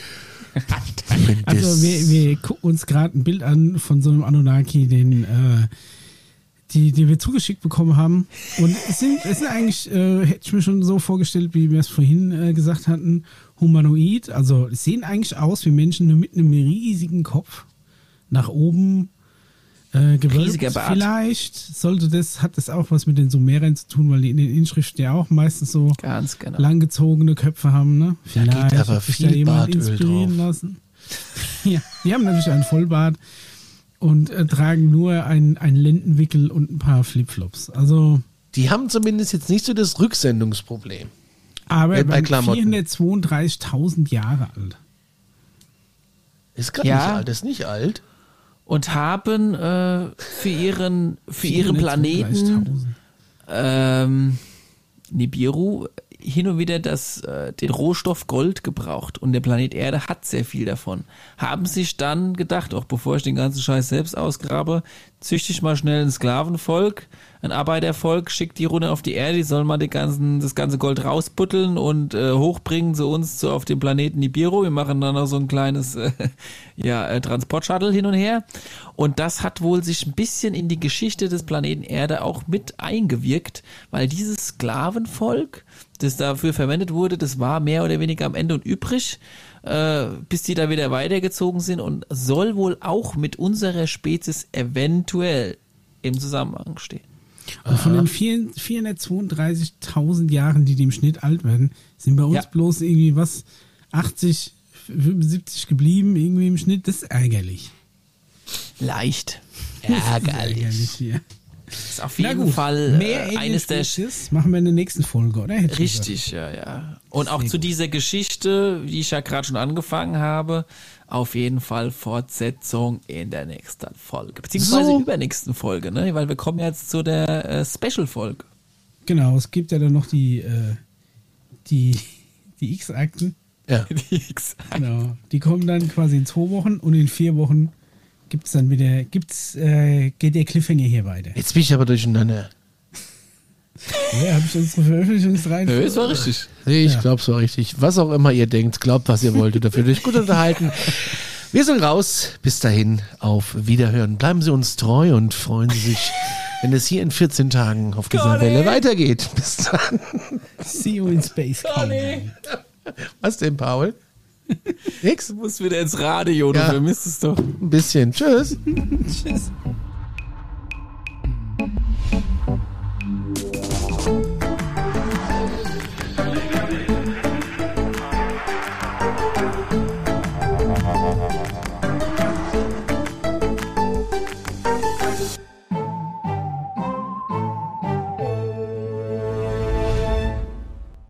Also wir gucken uns gerade ein Bild an von so einem Anunnaki, den wir zugeschickt bekommen haben. Und es sind eigentlich, hätte ich mir schon so vorgestellt, wie wir es vorhin gesagt hatten, humanoid. Also es sehen eigentlich aus wie Menschen, nur mit einem riesigen Kopf nach oben gewölbt. Vielleicht hat das auch was mit den Sumerern zu tun, weil die in den Inschriften ja auch meistens so langgezogene Köpfe haben. Ne? Vielleicht da geht aber viel Bartöl drauf. Lassen. Ja, die haben natürlich einen Vollbart und tragen nur einen Lendenwickel und ein paar Flipflops. Also die haben zumindest jetzt nicht so das Rücksendungsproblem. Aber bei 432.000 Jahre alt. Ist gar nicht alt, ist nicht alt. Und haben für ihren Planeten Nibiru hin und wieder den Rohstoff Gold gebraucht. Und der Planet Erde hat sehr viel davon. Haben sich dann gedacht, auch bevor ich den ganzen Scheiß selbst ausgrabe, züchte ich mal schnell ein Sklavenvolk, ein Arbeitervolk, schickt die runter auf die Erde, die sollen mal das ganze Gold rausbutteln und hochbringen zu uns auf dem Planeten Nibiru. Wir machen dann noch so ein kleines Transportshuttle hin und her. Und das hat wohl sich ein bisschen in die Geschichte des Planeten Erde auch mit eingewirkt, weil dieses Sklavenvolk, das dafür verwendet wurde, das war mehr oder weniger am Ende und übrig, bis die da wieder weitergezogen sind und soll wohl auch mit unserer Spezies eventuell im Zusammenhang stehen. Und von den 432.000 Jahren, die im Schnitt alt werden, sind bei uns bloß irgendwie 80, 75 geblieben, irgendwie im Schnitt. Das ist ärgerlich. Leicht. Ärgerlich. Das ist auf jeden Fall eines der machen wir in der nächsten Folge, oder? Richtig, ja. Und auch zu dieser Geschichte, die ich ja gerade schon angefangen habe, auf jeden Fall Fortsetzung in der nächsten Folge. Beziehungsweise übernächsten Folge, ne? Weil wir kommen jetzt zu der Special-Folge. Genau, es gibt ja dann noch die X-Akten. Ja. Die X-Akten. Genau. Die kommen dann quasi in 2 Wochen und in 4 Wochen geht der Cliffhanger hier weiter. Jetzt bin ich aber durcheinander. Ja, habe ich unsere Veröffentlichungsreihenfolge? Es war richtig. Ich glaube, es war richtig. Was auch immer ihr denkt, glaubt, was ihr wollt. Dafür euch gut unterhalten. Wir sind raus. Bis dahin, auf Wiederhören. Bleiben Sie uns treu und freuen Sie sich, wenn es hier in 14 Tagen auf dieser Welle weitergeht. Bis dann. See you in space. Was denn, Paul? Nix? Du musst wieder ins Radio, du vermisst es doch. Ein bisschen. Tschüss. Tschüss.